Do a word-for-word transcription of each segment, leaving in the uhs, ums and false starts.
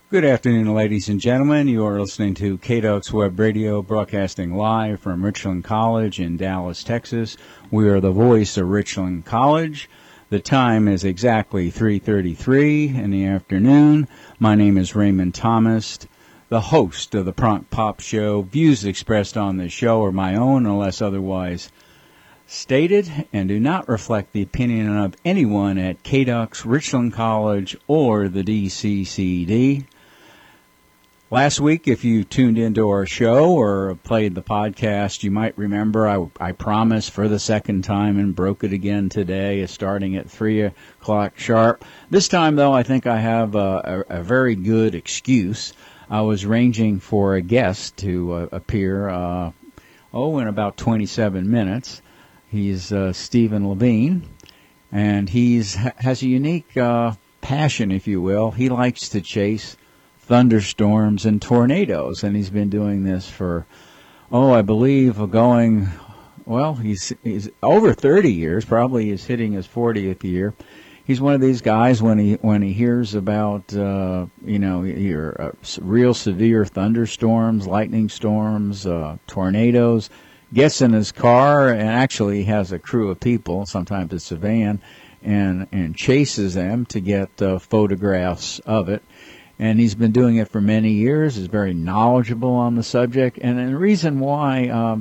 Good afternoon, ladies and gentlemen. You are listening to K D U X Web Radio, broadcasting live from Richland College in Dallas, Texas. We are the voice of Richland College. The time is exactly three thirty-three in the afternoon. My name is Raymond Thomas, the host of the Prompt Pop Show. Views expressed on this show are my own unless otherwise stated and do not reflect the opinion of anyone at K D U X, Richland College, or the D C C D. Last week, if you tuned into our show or played the podcast, you might remember I, I promised for the second time and broke it again today, starting at three o'clock sharp. This time, though, I think I have a, a, a very good excuse. I was arranging for a guest to uh, appear, uh, oh, in about twenty-seven minutes. He's uh, Stephen Levine, and he's has a unique uh, passion, if you will. He likes to chase thunderstorms and tornadoes, and he's been doing this for, oh, I believe going, well, he's he's over thirty years. Probably he's hitting his fortieth year. He's one of these guys when he when he hears about uh, you know your uh, real severe thunderstorms, lightning storms, uh, tornadoes, gets in his car and actually has a crew of people. Sometimes it's a van, and and chases them to get uh, photographs of it. And he's been doing it for many years. He's very knowledgeable on the subject. And the reason why um,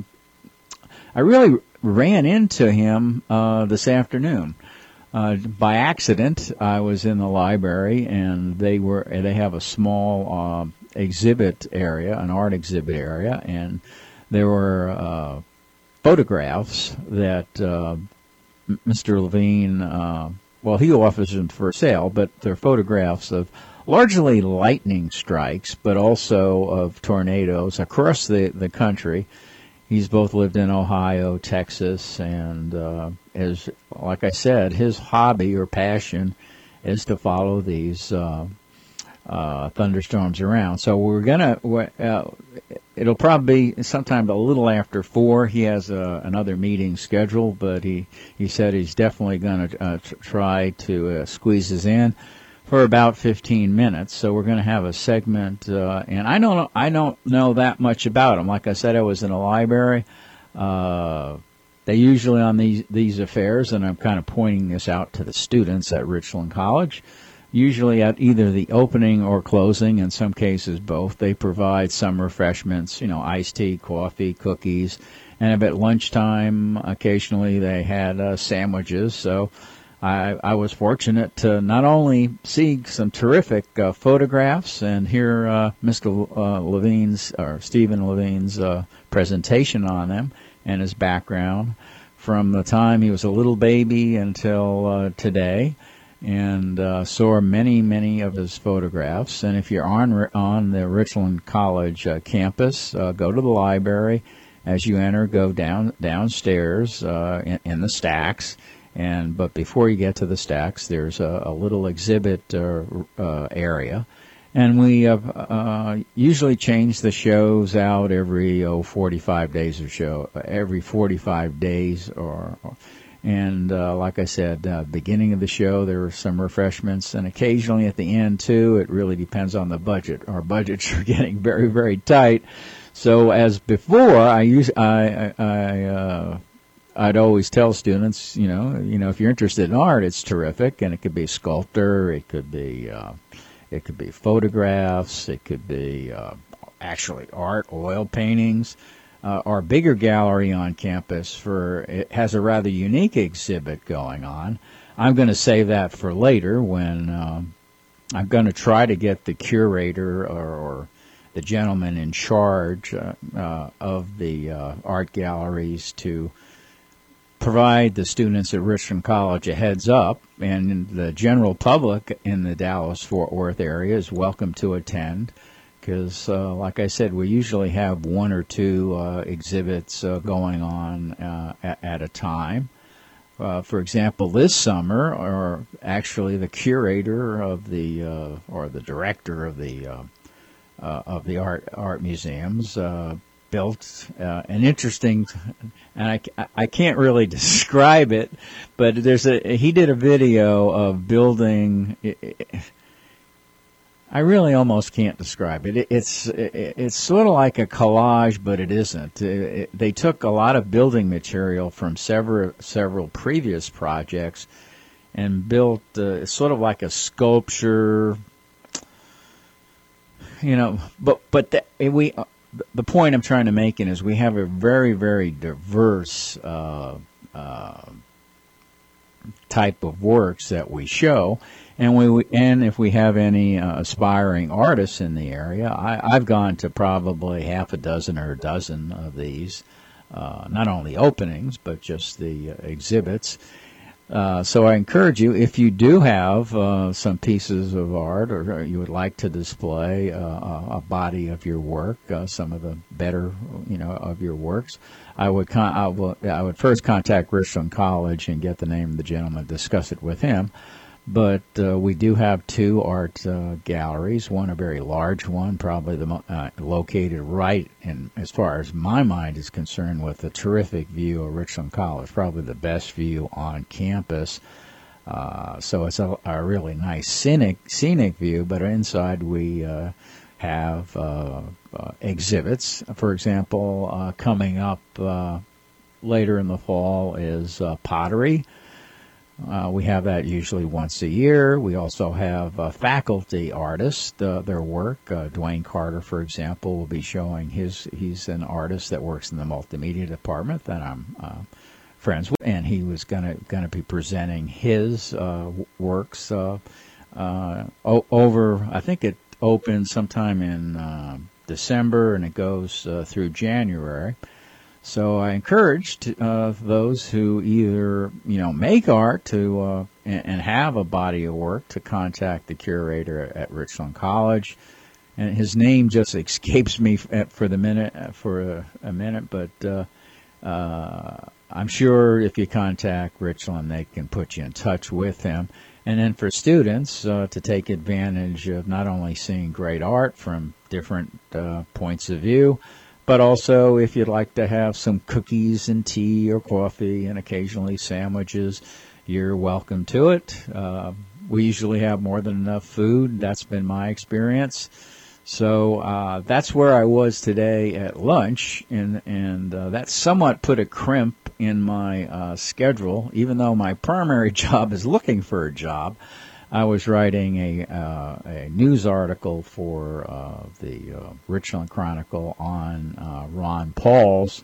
I really ran into him uh, this afternoon, uh, by accident, I was in the library, and they were they have a small uh, exhibit area, an art exhibit area, and there were uh, photographs that uh, Mister Levine, uh, well, he offers them for sale, but they're photographs of largely lightning strikes, but also of tornadoes across the, the country. He's both lived in Ohio, Texas, and uh, is, like I said, his hobby or passion is to follow these uh, uh, thunderstorms around. So we're gonna, uh, it'll probably be sometime a little after four. He has uh, another meeting scheduled, but he, he said he's definitely going to uh, try to uh, squeeze us in for about fifteen minutes. So we're going to have a segment, uh, and I don't, I don't know that much about him. Like I said, I was in a library. Uh, they usually on these, these affairs, and I'm kind of pointing this out to the students at Richland College, usually at either the opening or closing, in some cases both, they provide some refreshments, you know, iced tea, coffee, cookies, and at lunchtime, occasionally they had uh, sandwiches. So I, I was fortunate to not only see some terrific uh, photographs and hear uh, Mister Uh, Levine's, or Stephen Levine's uh, presentation on them and his background from the time he was a little baby until uh, today, and uh, saw many, many of his photographs. And if you're on on the Richland College uh, campus, uh, go to the library. As you enter, go down downstairs uh, in, in the stacks. And but before you get to the stacks, there's a, a little exhibit uh, uh, area, and we uh, uh, usually change the shows out every oh forty-five days or so, every forty-five days or. or and uh, like I said, uh, beginning of the show there were some refreshments, and occasionally at the end too. It really depends on the budget. Our budgets are getting very, very tight. So as before, I use I I. I uh, I'd always tell students, you know, you know, if you're interested in art, it's terrific, and it could be sculptor, it could be, uh, it could be photographs, it could be uh, actually art, oil paintings. Uh, our bigger gallery on campus for it has a rather unique exhibit going on. I'm going to save that for later when um, I'm going to try to get the curator or, or the gentleman in charge uh, uh, of the uh, art galleries to provide the students at Richland College a heads up, and the general public in the Dallas-Fort Worth area is welcome to attend, because, uh, like I said, we usually have one or two uh, exhibits uh, going on uh, at, at a time. Uh, for example, this summer, or actually the curator of the, uh, or the director of the uh, uh, of the art art museums uh, built uh, an interesting, and I, I can't really describe it, but there's a he did a video of building. I really almost can't describe it. it it's it, it's sort of like a collage, but it isn't. It, it, they took a lot of building material from several several previous projects and built uh, sort of like a sculpture. You know, but but the, we uh, the point I'm trying to make is we have a very very diverse uh, uh, type of works that we show. And we and if we have any uh, aspiring artists in the area, I, I've gone to probably half a dozen or a dozen of these, uh, not only openings but just the uh, exhibits. Uh, so I encourage you, if you do have uh, some pieces of art or you would like to display uh, a body of your work, uh, some of the better, you know, of your works, I would con- I, will, I would first contact Richland College and get the name of the gentleman, discuss it with him. But uh, we do have two art uh, galleries, one a very large one, probably the mo- uh, located right in, as far as my mind is concerned, with a terrific view of Richland College, probably the best view on campus. Uh, so it's a, a really nice scenic scenic view, but inside we uh, have uh, uh, exhibits. For example, uh, coming up uh, later in the fall is uh, pottery. Uh, we have that usually once a year. We also have uh, faculty artists, uh, their work. Uh, Dwayne Carter, for example, will be showing his, he's an artist that works in the multimedia department that I'm uh, friends with, and he was going to going to be presenting his uh, works uh, uh, o- over, I think it opens sometime in uh, December, and it goes uh, through January. So I encourage to, uh, those who either, you know, make art to uh, and, and have a body of work to contact the curator at Richland College. And his name just escapes me for the minute, for a, a minute, but uh, uh, I'm sure if you contact Richland, they can put you in touch with him. And then for students uh, to take advantage of not only seeing great art from different uh, points of view, but also, if you'd like to have some cookies and tea or coffee and occasionally sandwiches, you're welcome to it. Uh, we usually have more than enough food. That's been my experience. So uh, that's where I was today at lunch, and, and uh, that somewhat put a crimp in my uh, schedule, even though my primary job is looking for a job. I was writing a uh, a news article for uh, the uh, Richland Chronicle on uh, Ron Paul's.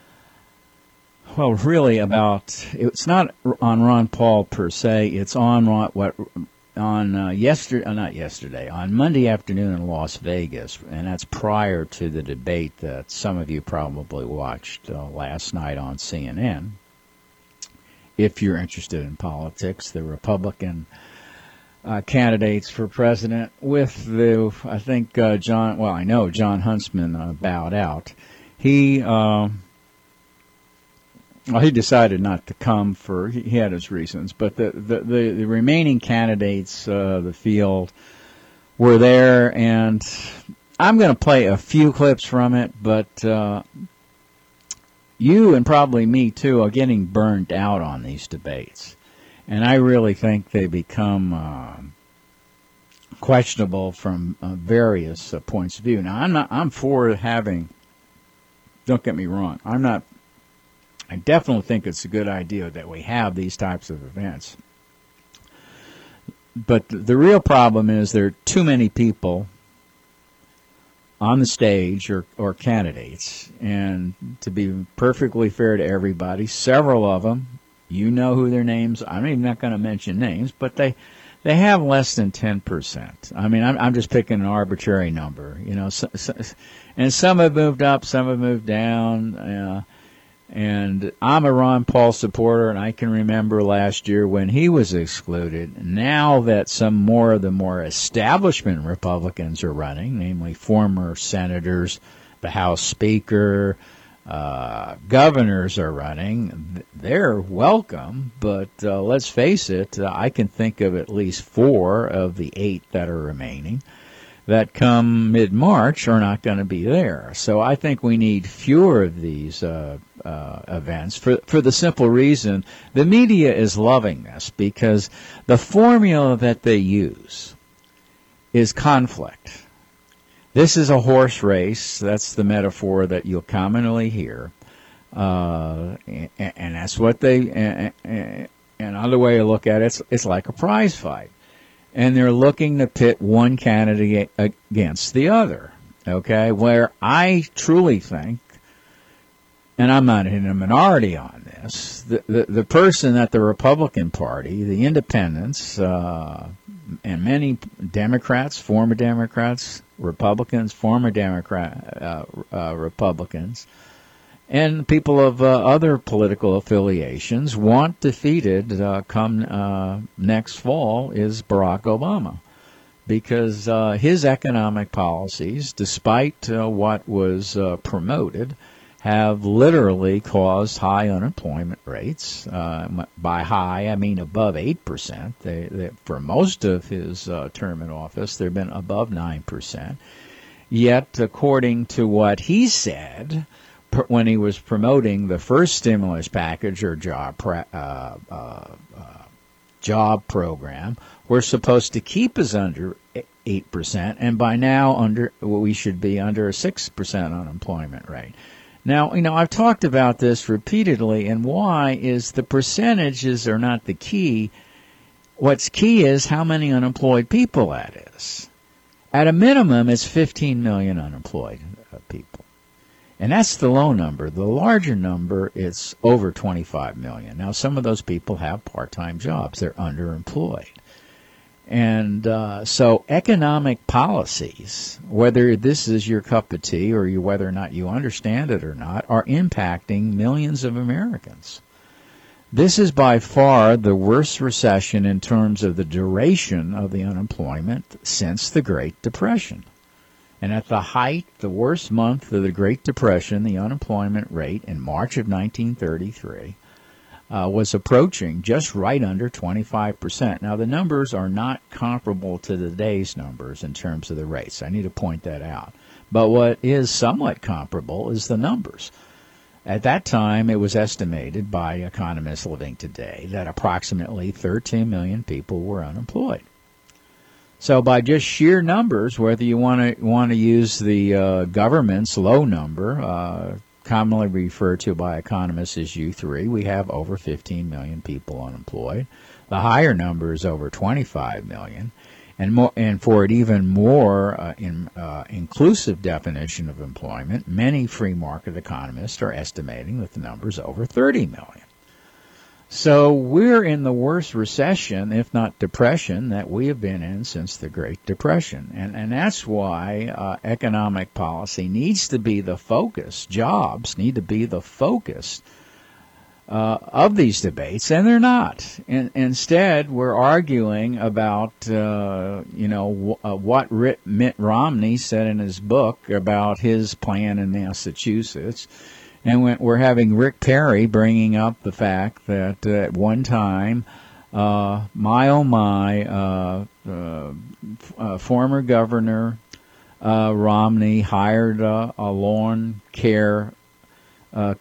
Well, really about it's not on Ron Paul per se. It's on Ron, what on uh, yesterday, uh, not yesterday, on Monday afternoon in Las Vegas, and that's prior to the debate that some of you probably watched uh, last night on C N N. If you're interested in politics, the Republican Uh, candidates for president with the, I think, uh, John, well, I know John Huntsman uh, bowed out. He, uh, well, he decided not to come for, he, he had his reasons, but the, the, the, the remaining candidates, uh, the field, were there, and I'm going to play a few clips from it, but uh, you and probably me too are getting burned out on these debates. And I really think they become uh, questionable from uh, various uh, points of view. Now, I'm not. I'm for having. Don't get me wrong. I'm not. I definitely think it's a good idea that we have these types of events. But the real problem is there are too many people on the stage or, or candidates. And to be perfectly fair to everybody, several of them, you know who their names are. I'm even not going to mention names, but they they have less than ten percent. I mean, I'm, I'm just picking an arbitrary number, you know. So, so, and some have moved up, some have moved down. Uh, and I'm a Ron Paul supporter, and I can remember last year when he was excluded. Now that some more of the more establishment Republicans are running, namely former senators, the House Speaker, Uh, governors are running, they're welcome, but uh, let's face it, uh, I can think of at least four of the eight that are remaining that come mid-March are not going to be there. So I think we need fewer of these uh, uh, events for, for the simple reason the media is loving this, because the formula that they use is conflict. This is a horse race. That's the metaphor that you'll commonly hear. Uh, and, and that's what they, and, and another way to look at it, it's, it's like a prize fight. And they're looking to pit one candidate against the other. Okay? Where I truly think, and I'm not in a minority on this, the, the, the person at the Republican Party, the independents, uh, and many Democrats, former Democrats, Republicans, former Democrat, uh, uh, Republicans, and people of uh, other political affiliations want defeated uh, come uh, next fall is Barack Obama. Because uh, his economic policies, despite uh, what was uh, promoted, have literally caused high unemployment rates. Uh, by high, I mean above eight percent. They, they, for most of his uh, term in office, they've been above nine percent. Yet, according to what he said pr- when he was promoting the first stimulus package or job pra- uh, uh, uh, job program, we're supposed to keep us under eight percent, and by now under well, we should be under a six percent unemployment rate. Now, you know, I've talked about this repeatedly, and why is the percentages are not the key. What's key is how many unemployed people that is. At a minimum, it's fifteen million unemployed uh, people. And that's the low number. The larger number, it's over twenty-five million. Now, some of those people have part-time jobs. They're underemployed. And uh, so economic policies, whether this is your cup of tea or you, whether or not you understand it or not, are impacting millions of Americans. This is by far the worst recession in terms of the duration of the unemployment since the Great Depression. And at the height, the worst month of the Great Depression, the unemployment rate in March of nineteen thirty-three uh, was approaching just right under twenty-five percent. Now, the numbers are not comparable to today's numbers in terms of the rates. I need to point that out. But what is somewhat comparable is the numbers. At that time, it was estimated by economists living today that approximately thirteen million people were unemployed. So by just sheer numbers, whether you want to want to use the uh, government's low number, uh, commonly referred to by economists as U three, we have over fifteen million people unemployed. The higher number is over twenty-five million. And, more, and for an even more uh, in, uh, inclusive definition of employment, many free market economists are estimating that the number is over thirty million. So we're in the worst recession, if not depression, that we have been in since the Great Depression. And, and that's why uh, economic policy needs to be the focus. Jobs need to be the focus Uh, of these debates, and they're not. In, instead, we're arguing about, uh, you know, w- uh, what Rit- Mitt Romney said in his book about his plan in Massachusetts, and when we're having Rick Perry bringing up the fact that uh, at one time, uh, my oh my, uh, uh, uh, former Governor uh, Romney hired uh, a lawn care uh,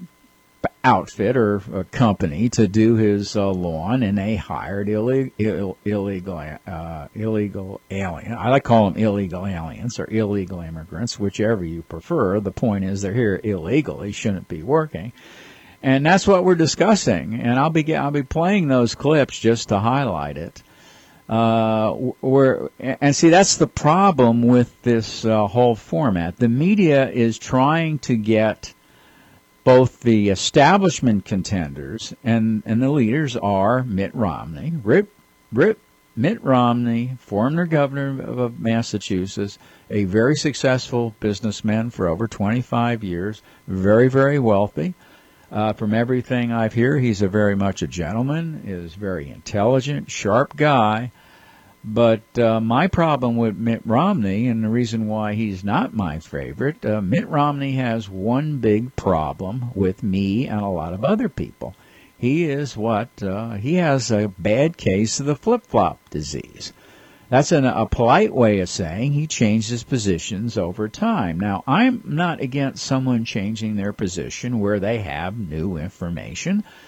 outfit or a company to do his uh, lawn, and they hired illegal Ill, illegal uh, illegal alien. I like to call them illegal aliens or illegal immigrants, whichever you prefer. The point is they're here illegally, shouldn't be working, and that's what we're discussing. And I'll be I'll be playing those clips just to highlight it. Uh, we're, and see, that's the problem with this uh, whole format. The media is trying to get both the establishment contenders and, and the leaders are Mitt Romney, Rip, Rip, Mitt Romney, former governor of Massachusetts, a very successful businessman for over twenty-five years, very, very wealthy. Uh, from everything I've heard, he's a very much a gentleman, is very intelligent, sharp guy. But uh, my problem with Mitt Romney, and the reason why he's not my favorite, uh, Mitt Romney has one big problem with me and a lot of other people. He is what? Uh, he has a bad case of the flip-flop disease. That's an, a polite way of saying he changes positions over time. Now, I'm not against someone changing their position where they have new information.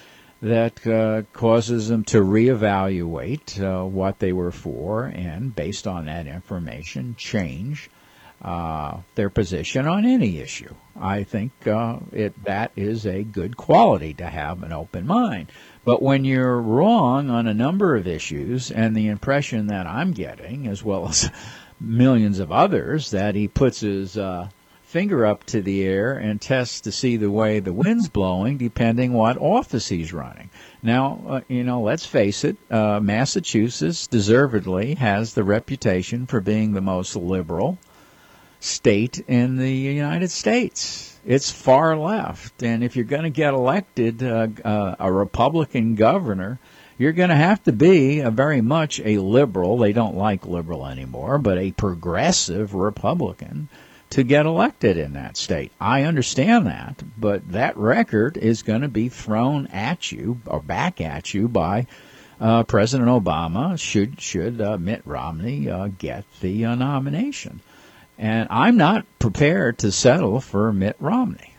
that uh, causes them to reevaluate uh, what they were for and, based on that information, change uh, their position on any issue. I think uh, it that is a good quality, to have an open mind. But when you're wrong on a number of issues, and the impression that I'm getting, as well as millions of others, that he puts his uh, finger up to the air and tests to see the way the wind's blowing, depending what office he's running. Now, uh, you know, let's face it, uh, Massachusetts deservedly has the reputation for being the most liberal state in the United States. It's far left, and if you're going to get elected uh, uh, a Republican governor, you're going to have to be a very much a liberal, they don't like liberal anymore, but a progressive Republican to get elected in that state. I understand that, but that record is going to be thrown at you, or back at you, by uh, President Obama should should uh, Mitt Romney uh, get the uh, nomination. And I'm not prepared to settle for Mitt Romney.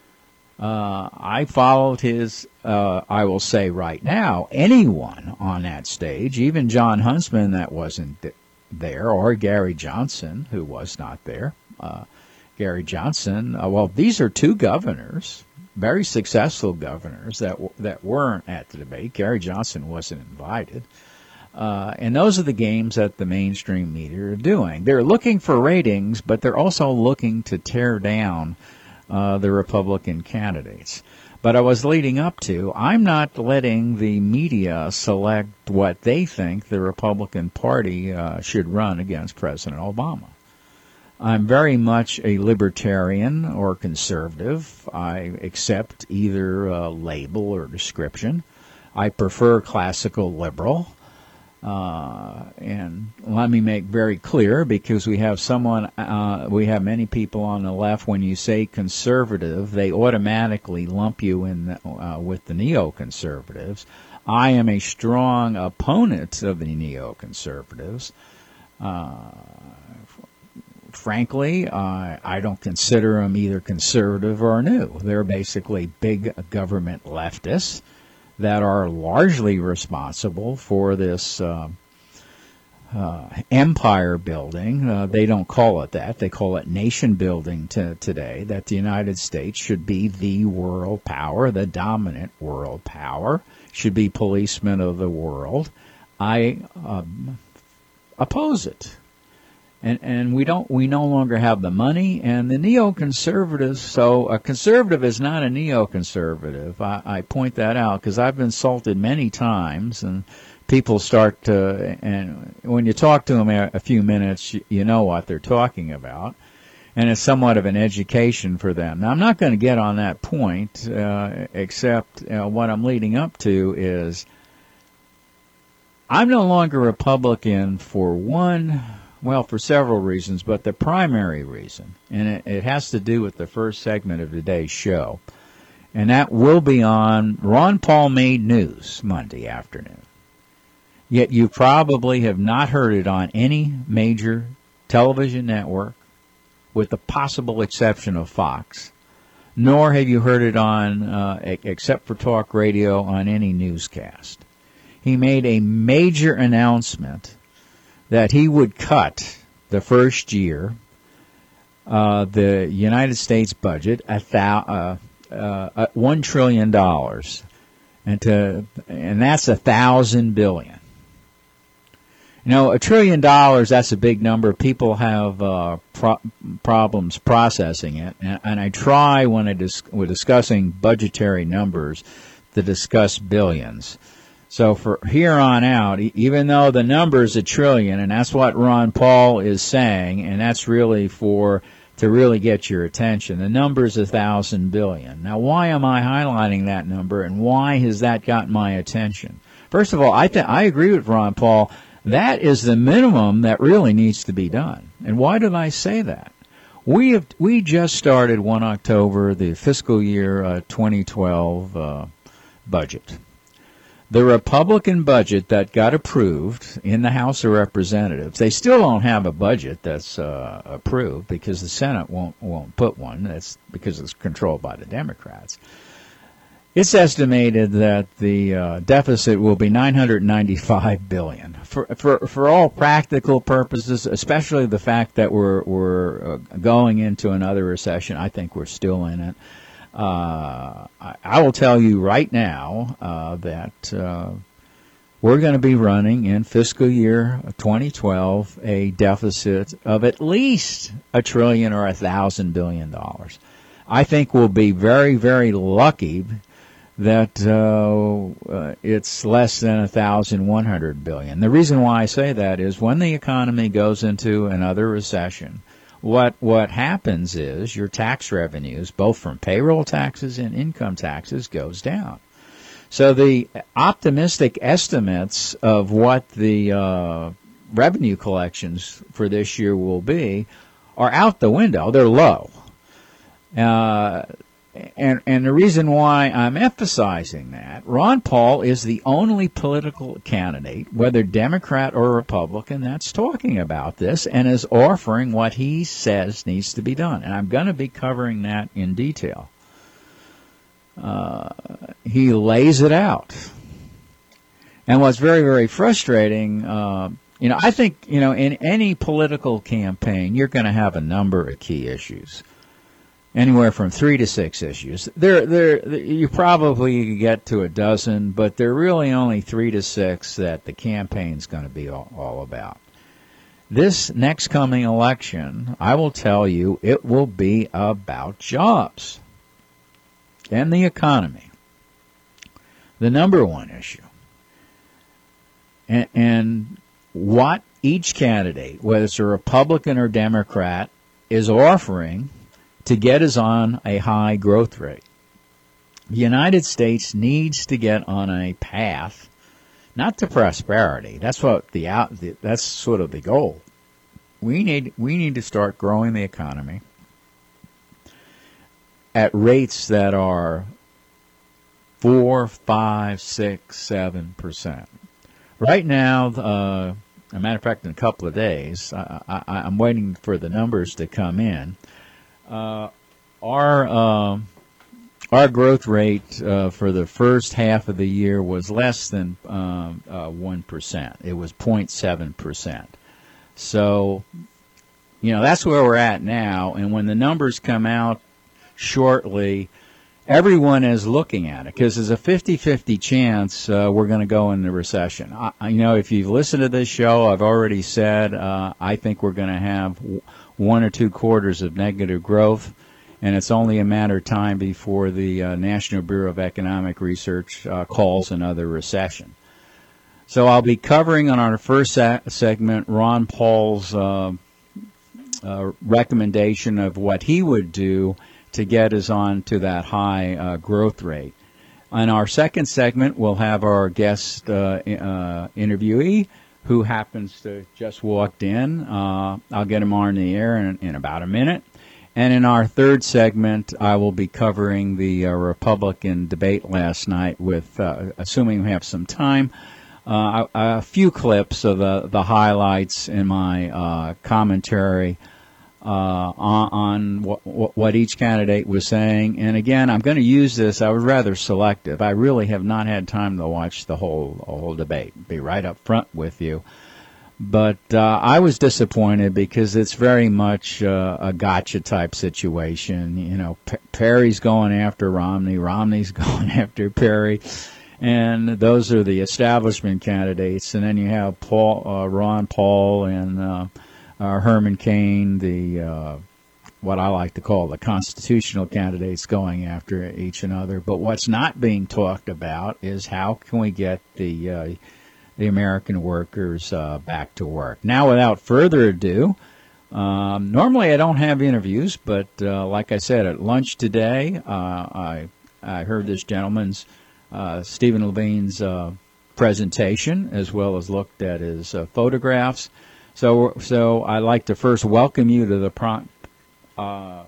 Uh, I followed his, uh, I will say right now, anyone on that stage, even John Huntsman that wasn't th- there, or Gary Johnson, who was not there. Uh, Gary Johnson, uh, well, these are two governors, very successful governors that w- that weren't at the debate. Gary Johnson wasn't invited. Uh, and those are the games that the mainstream media are doing. They're looking for ratings, but they're also looking to tear down uh, the Republican candidates. But I was leading up to, I'm not letting the media select what they think the Republican Party uh, should run against President Obama. I'm very much a libertarian or conservative. I accept either uh, label or description. I prefer classical liberal. Uh, and let me make very clear, because we have someone, uh, we have many people on the left, when you say conservative, they automatically lump you in the, uh, with the neoconservatives. I am a strong opponent of the neoconservatives. Uh, frankly, uh, I don't consider them either conservative or new. They're basically big government leftists that are largely responsible for this uh, uh, empire building. Uh, they don't call it that. They call it nation building t- today, that the United States should be the world power, the dominant world power, should be policemen of the world. I um, oppose it. And and we don't we no longer have the money, and the neoconservatives. So a conservative is not a neoconservative. I, I point that out because I've been insulted many times, and people start to. And when you talk to them a, a few minutes, you, you know what they're talking about, and it's somewhat of an education for them. Now I'm not going to get on that point, uh, except uh, what I'm leading up to is I'm no longer Republican for one. Well, for several reasons, but the primary reason, and it, it has to do with the first segment of today's show, and that will be on Ron Paul Made News Monday afternoon. Yet you probably have not heard it on any major television network, with the possible exception of Fox, nor have you heard it on, uh, except for talk radio, on any newscast. He made a major announcement that he would cut the first year uh, the United States budget a thou, uh, uh, one trillion dollars, and to and that's a thousand billion. You know, a trillion dollars, that's a big number. People have uh, pro- problems processing it, and, and I try when I dis- we're discussing budgetary numbers to discuss billions. So for here on out, even though the number is a trillion, and that's what Ron Paul is saying, and that's really for to really get your attention, the number is a thousand billion. Now, why am I highlighting that number, and why has that got my attention? First of all, I th- I agree with Ron Paul. That is the minimum that really needs to be done. And why did I say that? We have we just started one October the fiscal year uh, twenty twelve uh, budget. The Republican budget that got approved in the House of Representatives, they still don't have a budget that's uh, approved because the Senate won't won't put one. That's because it's controlled by the Democrats. It's estimated that the uh, deficit will be nine hundred ninety-five billion dollars. For, for for all practical purposes, especially the fact that we're we're uh, going into another recession. I think we're still in it. Uh, I, I will tell you right now uh, that uh, we're going to be running in fiscal year twenty twelve a deficit of at least a trillion or a thousand billion dollars. I think we'll be very, very lucky that uh, uh, it's less than a thousand one hundred billion. The reason why I say that is when the economy goes into another recession, what what happens is your tax revenues, both from payroll taxes and income taxes, goes down. So the optimistic estimates of what the uh, revenue collections for this year will be are out the window. They're low. Uh, And, and the reason why I'm emphasizing that, Ron Paul is the only political candidate, whether Democrat or Republican, that's talking about this and is offering what he says needs to be done. And I'm going to be covering that in detail. Uh, he lays it out. And what's very, very frustrating, uh, you know, I think, you know, in any political campaign, you're going to have a number of key issues. Anywhere from three to six issues. There, there, you probably get to a dozen, but they're really only three to six that the campaign's going to be all, all about. This next coming election, I will tell you, it will be about jobs and the economy. The number one issue. And, and what each candidate, whether it's a Republican or Democrat, is offering to get us on a high growth rate. The United States needs to get on a path, not to prosperity. That's what the out. That's sort of the goal. We need we need to start growing the economy at rates that are four, five, six, seven percent. Right now, uh, as a matter of fact, in a couple of days, I, I, I'm waiting for the numbers to come in. Uh, our uh, our growth rate uh, for the first half of the year was less than um, uh, one percent. It was zero point seven percent. So, you know, that's where we're at now. And when the numbers come out shortly, everyone is looking at it because there's a fifty-fifty chance uh, we're going to go into recession. I, you know, if you've listened to this show, I've already said uh, I think we're going to have one or two quarters of negative growth, and it's only a matter of time before the uh, National Bureau of Economic Research uh, calls another recession. So I'll be covering on our first se- segment Ron Paul's uh, uh, recommendation of what he would do to get us on to that high uh, growth rate. On our second segment, we'll have our guest uh, uh, interviewee, who happens to just walked in. Uh, I'll get him on the air in, in about a minute. And in our third segment, I will be covering the uh, Republican debate last night with, uh, assuming we have some time, uh, a, a few clips of the, the highlights in my uh, commentary uh, on, on what, what each candidate was saying. And again, I'm going to use this. I was rather selective. I really have not had time to watch the whole the whole debate. Be right up front with you. But uh, I was disappointed because it's very much uh, a gotcha type situation. You know, P- Perry's going after Romney, Romney's going after Perry, and those are the establishment candidates. And then you have Paul, uh, Ron Paul, and uh, uh, Herman Cain, the uh, what I like to call the constitutional candidates, going after each another. But what's not being talked about is how can we get the uh, the American workers uh, back to work. Now, without further ado, um, normally I don't have interviews, but uh, like I said, at lunch today, uh, I I heard this gentleman's, uh, Stephen Levine's uh, presentation, as well as looked at his uh, photographs. So, so I'd like to first welcome you to the Prompt, uh,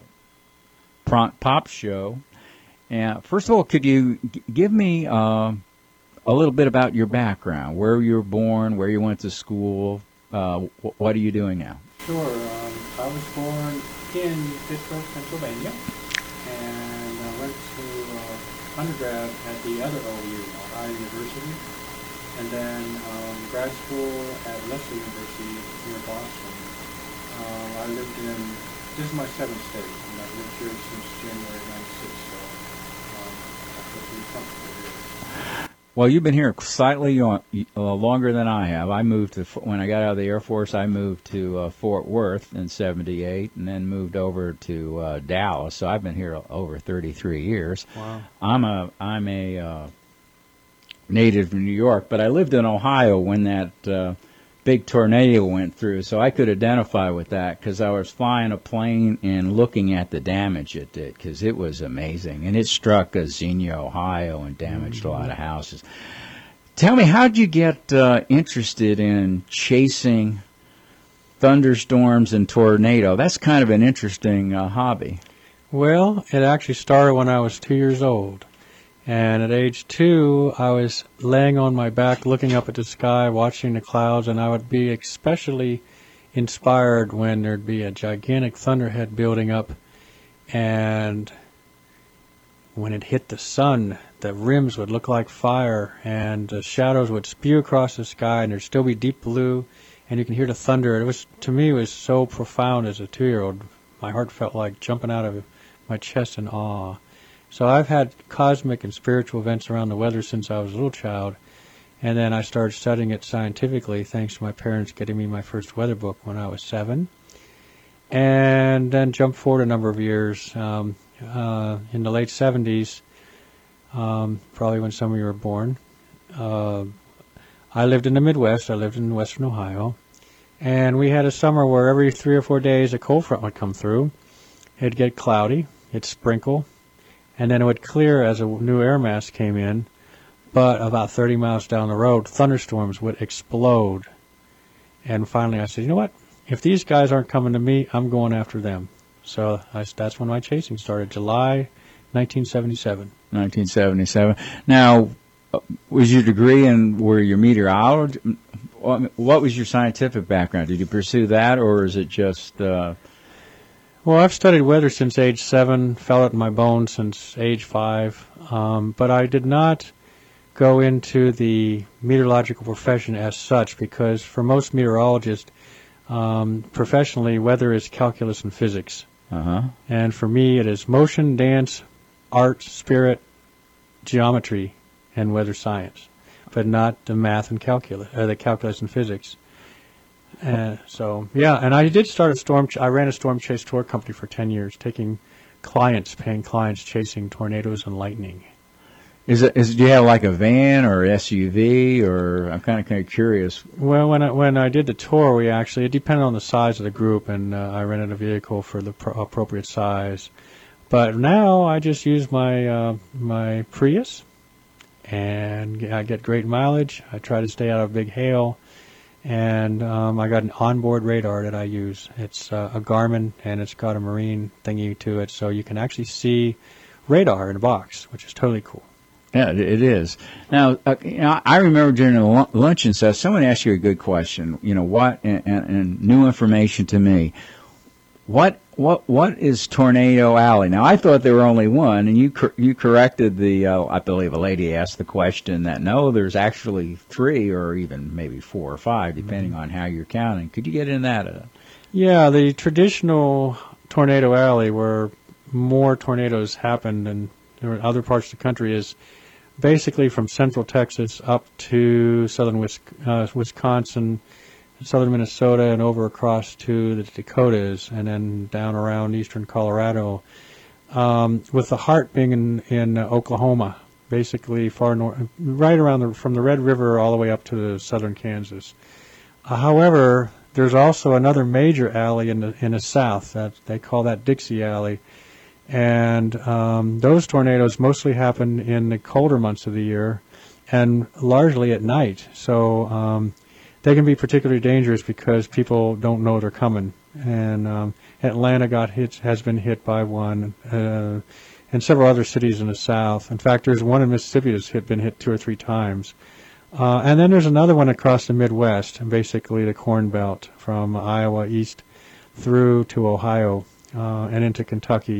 Prompt Pop Show. And first of all, could you g- give me Uh, a little bit about your background, where you were born, where you went to school, uh, wh- what are you doing now? Sure. Um, I was born in Pittsburgh, Pennsylvania, and I went to uh, undergrad at the other O U, Ohio University, and then um, grad school at Leicester University near Boston. Um, I lived in, this is my seventh state, and I've lived here since January ninety-six, so um, I feel pretty comfortable here. Well, you've been here slightly on, uh, longer than I have. I moved to, when I got out of the Air Force, I moved to uh, Fort Worth in seventy-eight and then moved over to uh, Dallas. So I've been here over thirty-three years. Wow. I'm a, I'm a uh, native of New York, but I lived in Ohio when that uh, big tornado went through, so I could identify with that because I was flying a plane and looking at the damage it did because it was amazing. And it struck uh, Xenia, Ohio, and damaged mm-hmm. a lot of houses. Tell me, how did you get uh, interested in chasing thunderstorms and tornado? That's kind of an interesting uh, hobby. Well, it actually started when I was two years old. And at age two, I was laying on my back, looking up at the sky, watching the clouds, and I would be especially inspired when there'd be a gigantic thunderhead building up, and when it hit the sun, the rims would look like fire, and the shadows would spew across the sky, and there'd still be deep blue, and you can hear the thunder. It was, to me, it was so profound as a two-year-old. My heart felt like jumping out of my chest in awe. So I've had cosmic and spiritual events around the weather since I was a little child, and then I started studying it scientifically thanks to my parents getting me my first weather book when I was seven. And then jump forward a number of years. Um, uh, in the late seventies, um, probably when some of you were born, uh, I lived in the Midwest. I lived in western Ohio, and we had a summer where every three or four days a cold front would come through. It'd get cloudy, it'd sprinkle, and then it would clear as a new air mass came in. But about thirty miles down the road, thunderstorms would explode. And finally I said, you know what? If these guys aren't coming to me, I'm going after them. So I, that's when my chasing started, July nineteen seventy-seven. nineteen seventy-seven. Now, was your degree in, were your meteorologist? What was your scientific background? Did you pursue that, or is it just... Uh, Well, I've studied weather since age seven, felt it in my bones since age five, um, but I did not go into the meteorological profession as such because for most meteorologists, um, professionally, weather is calculus and physics. Uh-huh. And for me, it is motion, dance, art, spirit, geometry, and weather science, but not the math and calculus, or the calculus and physics. Uh, so, yeah, and I did start a storm, ch- I ran a storm chase tour company for ten years, taking clients, paying clients, chasing tornadoes and lightning. Is it, is, do you have like a van or S U V, or I'm kind of kind of curious? Well, when I, when I did the tour, we actually, it depended on the size of the group, and uh, I rented a vehicle for the pro- appropriate size. But now I just use my, uh, my Prius, and I get great mileage. I try to stay out of big hail. And um, I got an onboard radar that I use. It's uh, a Garmin, and it's got a marine thingy to it, so you can actually see radar in a box, which is totally cool. Yeah, it is. Now, uh, you know, I remember during the luncheon session, someone asked you a good question. You know, what and, and, and new information to me. What what what is Tornado Alley? Now, I thought there were only one, and you cor- you corrected the. Uh, I believe a lady asked the question that no, there's actually three, or even maybe four or five, depending mm-hmm. on how you're counting. Could you get in that? Uh, yeah, the traditional Tornado Alley, where more tornadoes happened than in other parts of the country, is basically from central Texas up to southern Wis- uh, Wisconsin. Southern Minnesota, and over across to the Dakotas, and then down around eastern Colorado, um, with the heart being in, in uh, Oklahoma, basically far north, right around the, from the Red River all the way up to the southern Kansas. Uh, however, there's also another major alley in the in the south that they call that Dixie Alley, and um, those tornadoes mostly happen in the colder months of the year, and largely at night. So. Um, They can be particularly dangerous because people don't know they're coming. And um, Atlanta got hit, has been hit by one, uh, and several other cities in the south. In fact, there's one in Mississippi that's hit, been hit two or three times. Uh, and then there's another one across the Midwest, basically the Corn Belt from Iowa east through to Ohio uh, and into Kentucky,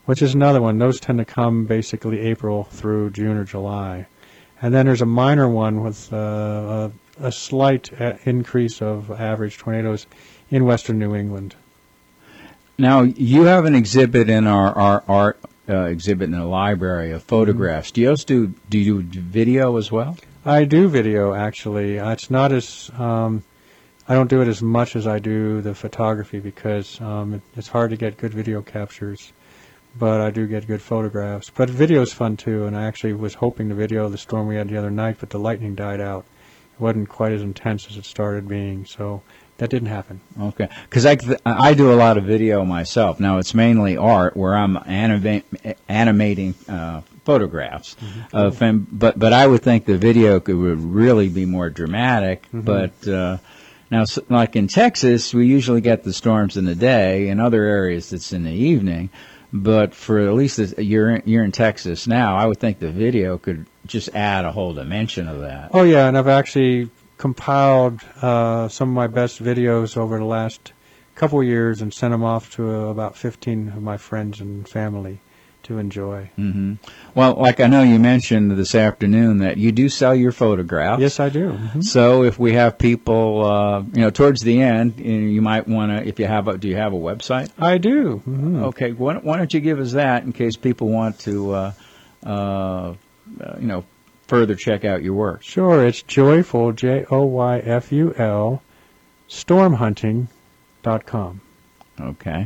which is another one. Those tend to come basically April through June or July. And then there's a minor one with uh, a, a slight uh, increase of average tornadoes in western New England. Now, you have an exhibit in our, our art uh, exhibit in the library of photographs. Mm-hmm. Do you also do, do you do video as well? I do video, actually. It's not as, um, I don't do it as much as I do the photography because um, it, it's hard to get good video captures, but I do get good photographs. But video is fun, too, and I actually was hoping to video the storm we had the other night, but the lightning died out. It wasn't quite as intense as it started being, so that didn't happen. Okay, because I, I do a lot of video myself. Now, it's mainly art where I'm anima animating uh, photographs. Mm-hmm. of them, but, but I would think the video could, would really be more dramatic. Mm-hmm. But uh, now, so, like in Texas, we usually get the storms in the day. In other areas, it's in the evening. But for at least this, you're, in, you're in Texas now, I would think the video could just add a whole dimension of that. Oh, yeah, and I've actually compiled uh, some of my best videos over the last couple of years and sent them off to uh, about fifteen of my friends and family to enjoy. Mm-hmm. Well, like I know you mentioned this afternoon that you do sell your photographs. Yes, I do. Mm-hmm. So if we have people, uh, you know, towards the end, you might want to, if you have a, do you have a website? I do. Mm-hmm. Okay, why, why don't you give us that in case people want to, uh, uh, you know, further check out your work? Sure, it's joyful, J O Y F U L, storm hunting dot com. Okay.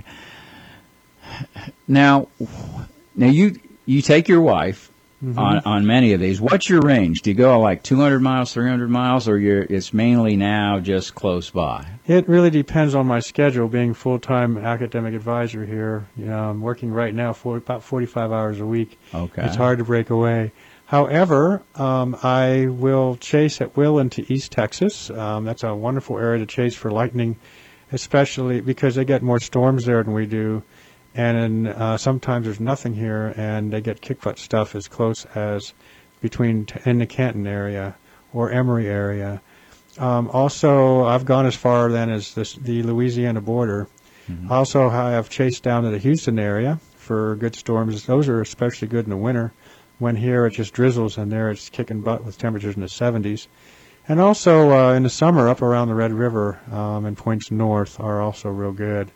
Now, now you you take your wife mm-hmm. on on many of these. What's your range? Do you go like two hundred miles, three hundred miles, or you're it's mainly now just close by? It really depends on my schedule. Being full-time academic advisor here, you know, I'm working right now for about forty-five hours a week. Okay. It's hard to break away. However, um, I will chase at will into East Texas. Um, that's a wonderful area to chase for lightning, especially because they get more storms there than we do. And in, uh, sometimes there's nothing here, and they get kickbutt stuff as close as between t in the Canton area or Emory area. Um, also, I've gone as far then as this, the Louisiana border. Mm-hmm. Also, I have chased down to the Houston area for good storms. Those are especially good in the winter, when here it just drizzles and there it's kicking butt with temperatures in the seventies. And also uh, in the summer, up around the Red River um, and points north are also real good,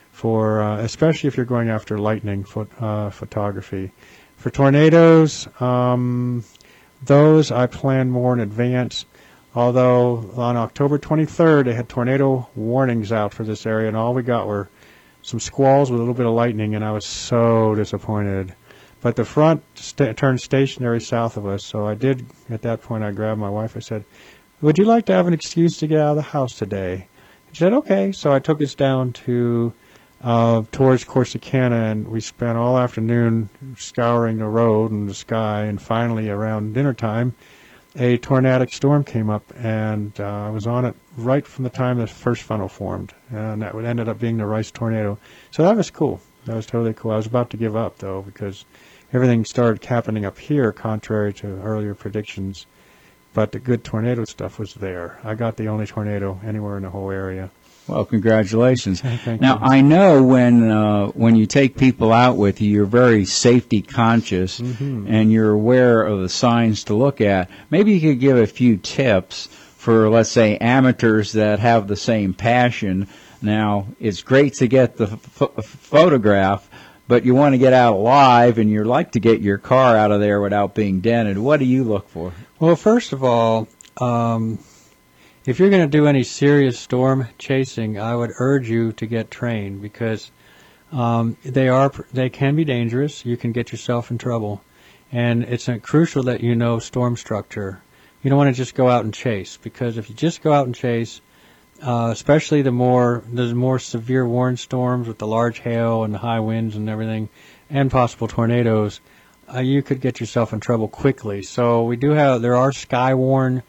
for uh, especially if you're going after lightning pho uh, photography. For tornadoes, um, those I plan more in advance, although on October twenty-third they had tornado warnings out for this area, and all we got were some squalls with a little bit of lightning, and I was so disappointed. But the front st turned stationary south of us, so I did, at that point, I grabbed my wife. I said, would you like to have an excuse to get out of the house today? She said, okay. So I took us down to uh, towards Corsicana, and we spent all afternoon scouring the road and the sky, and finally, around dinner time, a tornadic storm came up, and uh, I was on it right from the time the first funnel formed, and that ended up being the Rice tornado. So that was cool. That was totally cool. I was about to give up, though, because everything started happening up here, contrary to earlier predictions. But the good tornado stuff was there. I got the only tornado anywhere in the whole area. Well, congratulations. Thank now, you. I know when uh, when you take people out with you, you're very safety conscious, mm-hmm. and you're aware of the signs to look at. Maybe you could give a few tips for, let's say, amateurs that have the same passion. Now, it's great to get the ph photograph, but you want to get out alive, and you like to get your car out of there without being dented. What do you look for? Well, first of all, um, if you're going to do any serious storm chasing, I would urge you to get trained, because um, they are they can be dangerous. You can get yourself in trouble, and it's uh, crucial that you know storm structure. You don't want to just go out and chase, because if you just go out and chase, Uh, especially the more the more severe warning storms with the large hail and the high winds and everything, and possible tornadoes, uh, you could get yourself in trouble quickly. So we do have there are Skywarn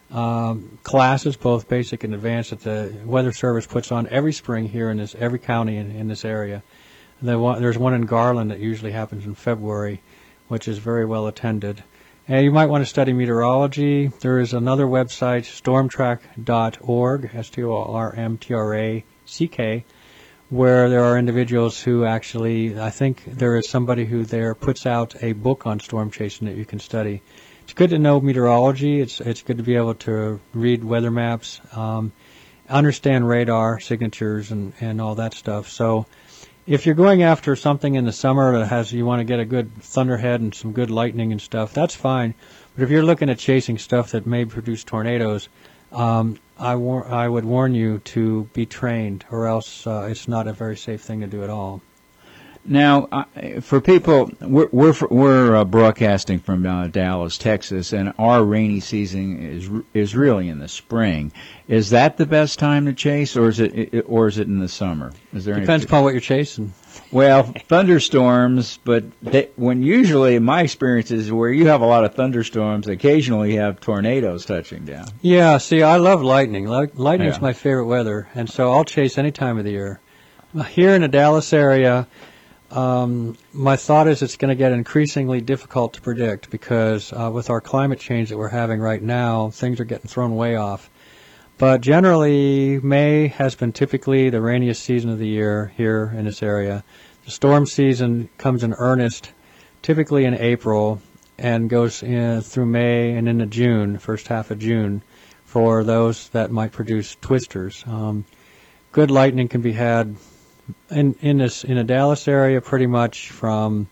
um, classes, both basic and advanced, that the Weather Service puts on every spring here in this every county in, in this area. The one, there's one in Garland that usually happens in February, which is very well attended. And you might want to study meteorology. There is another website, storm track dot org, S T O R M T R A C K, where there are individuals who actually, I think there is somebody who there puts out a book on storm chasing that you can study. It's good to know meteorology. It's it's good to be able to read weather maps, um, understand radar signatures and, and all that stuff. So if you're going after something in the summer that has, you want to get a good thunderhead and some good lightning and stuff, that's fine. But if you're looking at chasing stuff that may produce tornadoes, um, I, war- I would warn you to be trained, or else uh, it's not a very safe thing to do at all. Now, uh, for people, we're we're, we're uh, broadcasting from uh, Dallas, Texas, and our rainy season is is really in the spring. Is that the best time to chase, or is it or is it in the summer? Is there Depends any... upon what you're chasing. Well, thunderstorms, but they, when usually, in my experience, is where you have a lot of thunderstorms, occasionally you have tornadoes touching down. Yeah, see, I love lightning. Lightning is Yeah. my favorite weather, and so I'll chase any time of the year. Here in the Dallas area, um, my thought is it's going to get increasingly difficult to predict because uh, with our climate change that we're having right now, things are getting thrown way off. But generally, May has been typically the rainiest season of the year here in this area. The storm season comes in earnest typically in April and goes in through May and into June, first half of June, for those that might produce twisters. Um, good lightning can be had in in this in the Dallas area pretty much from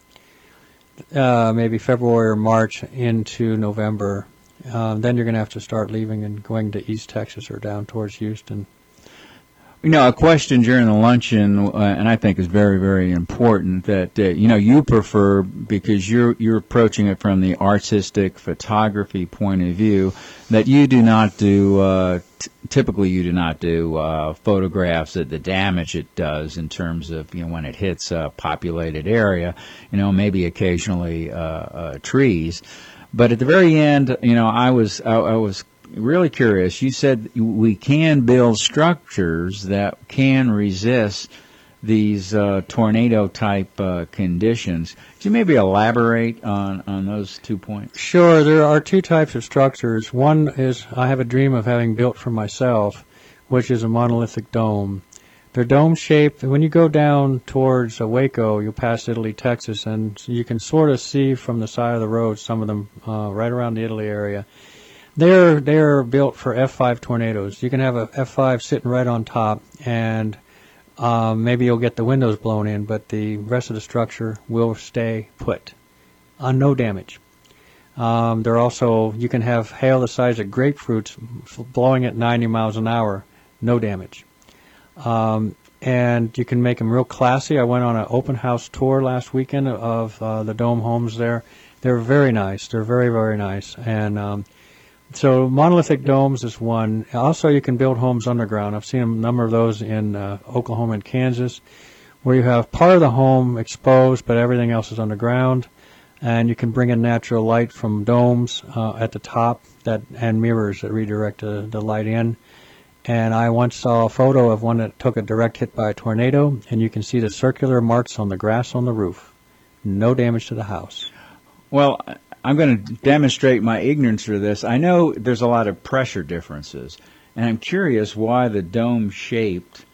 uh, maybe February or March into November. Um, then you're going to have to start leaving and going to East Texas or down towards Houston. You know, a question during the luncheon, uh, and I think is very, very important, that, uh, you know, you prefer, because you're you're approaching it from the artistic photography point of view, that you do not do, uh, t- typically you do not do uh, photographs of the damage it does in terms of, you know, when it hits a populated area, you know, maybe occasionally uh, uh, trees. But at the very end, you know, I was I, I was really curious. You said we can build structures that can resist these uh, tornado-type uh, conditions. Could you maybe elaborate on, on those two points? Sure. There are two types of structures. One is I have a dream of having built for myself, which is a monolithic dome. They're dome-shaped. When you go down towards uh, Waco, you'll pass Italy, Texas, and you can sort of see from the side of the road some of them uh, right around the Italy area. They're they're built for F five tornadoes. You can have a F five sitting right on top, and um, maybe you'll get the windows blown in, but the rest of the structure will stay put, on no damage. Um, they're also, you can have hail the size of grapefruits blowing at ninety miles an hour, no damage. Um, and you can make them real classy. I went on an open house tour last weekend of uh, the dome homes there. They're very nice. They're very, very nice. And um, so monolithic domes is one. Also, you can build homes underground. I've seen a number of those in uh, Oklahoma and Kansas, where you have part of the home exposed, but everything else is underground. And you can bring in natural light from domes uh, at the top that and mirrors that redirect the, the light in. And I once saw a photo of one that took a direct hit by a tornado, and you can see the circular marks on the grass on the roof. No damage to the house. Well, I'm going to demonstrate my ignorance for this. I know there's a lot of pressure differences, and I'm curious why the dome-shaped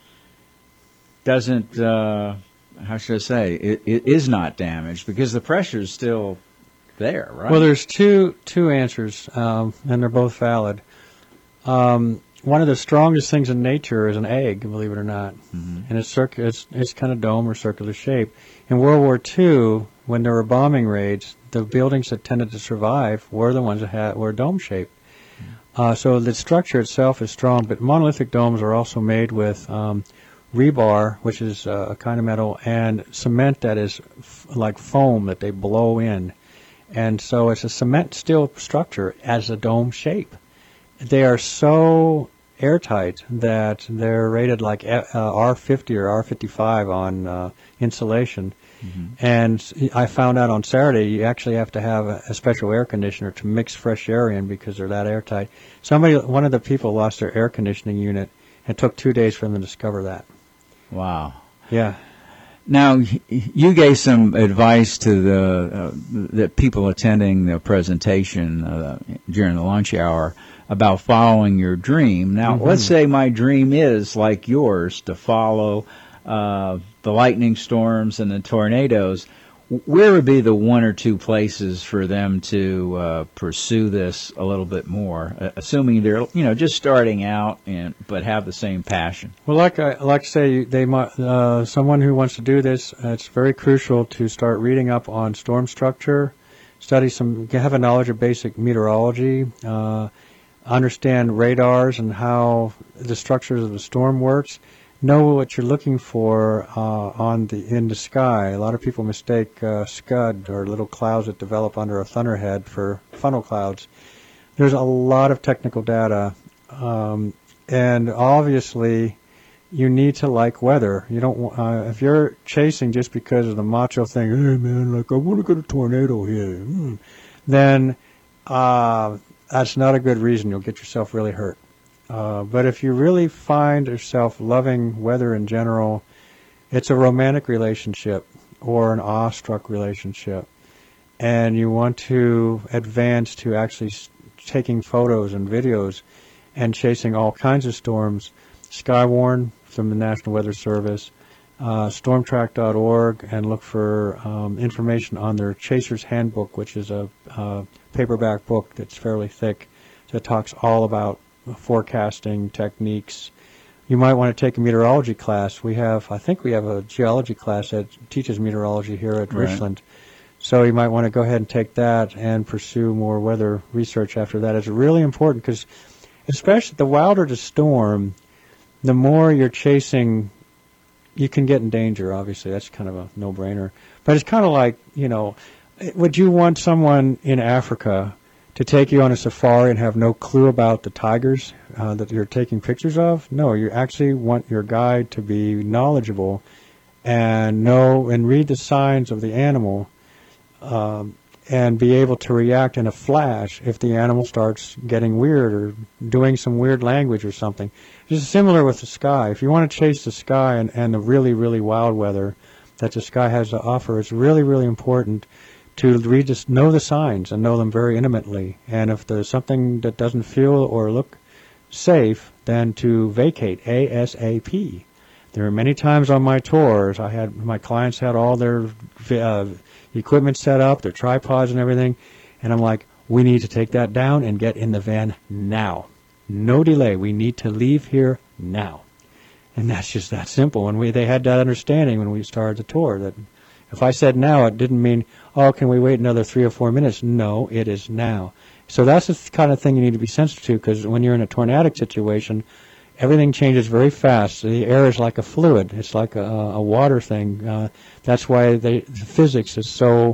doesn't, uh, how should I say, it, it is not damaged, because the pressure is still there, right? Well, there's two two answers, um, and they're both valid. Um, one of the strongest things in nature is an egg, believe it or not, mm-hmm. and it's, circ- it's it's kind of dome or circular shape. In World War Two, when there were bombing raids, the buildings that tended to survive were the ones that had, were dome-shaped. Mm-hmm. Uh, so the structure itself is strong, but monolithic domes are also made with um, rebar, which is uh, a kind of metal, and cement that is f- like foam that they blow in. And so it's a cement steel structure as a dome shape. They are so airtight that they're rated like uh, R fifty or R fifty-five on uh, insulation. Mm-hmm. And I found out on Saturday you actually have to have a, a special air conditioner to mix fresh air in because they're that airtight. Somebody, one of the people lost their air conditioning unit. It took two days for them to discover that. Wow. Yeah. Now, you gave some advice to the uh, the people attending the presentation uh, during the lunch hour about following your dream. Now, mm-hmm. let's say my dream is like yours, to follow uh, the lightning storms and the tornadoes, where would be the one or two places for them to uh, pursue this a little bit more, uh, assuming they're, you know, just starting out and but have the same passion? Well, like I like to say, they might, uh, someone who wants to do this, uh, it's very crucial to start reading up on storm structure, study some, have a knowledge of basic meteorology, uh, understand radars and how the structures of the storm works. Know what you're looking for uh, on the in the sky. A lot of people mistake uh, scud or little clouds that develop under a thunderhead for funnel clouds. There's a lot of technical data, um, and obviously, you need to like weather. You don't uh, if you're chasing just because of the macho thing. Hey man, like I want to get a tornado here, mm, then uh, that's not a good reason. You'll get yourself really hurt. Uh, but if you really find yourself loving weather in general, it's a romantic relationship or an awestruck relationship, and you want to advance to actually s- taking photos and videos and chasing all kinds of storms. Skywarn from the National Weather Service, uh, stormtrack dot org, and look for um, information on their Chaser's Handbook, which is a uh, paperback book that's fairly thick that talks all about forecasting techniques. You might want to take a meteorology class. We have, I think we have a geology class that teaches meteorology here at Right. Richland. So you might want to go ahead and take that and pursue more weather research after that. It's really important because, especially the wilder the storm, the more you're chasing, you can get in danger, obviously. That's kind of a no-brainer. But it's kind of like, you know, would you want someone in Africa to take you on a safari and have no clue about the tigers uh, that you're taking pictures of? No, you actually want your guide to be knowledgeable and know and read the signs of the animal um, and be able to react in a flash if the animal starts getting weird or doing some weird language or something. It's similar with the sky. If you want to chase the sky and, and the really, really wild weather that the sky has to offer, it's really, really important to read this, know the signs and know them very intimately. And if there's something that doesn't feel or look safe, then to vacate ASAP. There are many times on my tours, I had my clients had all their uh, equipment set up, their tripods and everything, and I'm like, we need to take that down and get in the van now. No delay. We need to leave here now. And that's just that simple. And we they had that understanding when we started the tour that if I said now, it didn't mean, oh, can we wait another three or four minutes? No, it is now. So that's the kind of thing you need to be sensitive to, because when you're in a tornadic situation, everything changes very fast. The air is like a fluid. It's like a, a water thing. Uh, that's why they, the physics is so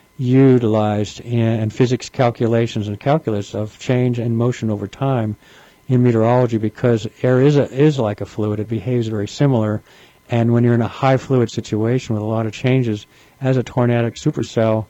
utilized in, in physics calculations and calculus of change and motion over time in meteorology, because air is a, is like a fluid. It behaves very similar. And when you're in a high fluid situation with a lot of changes as a tornadic supercell,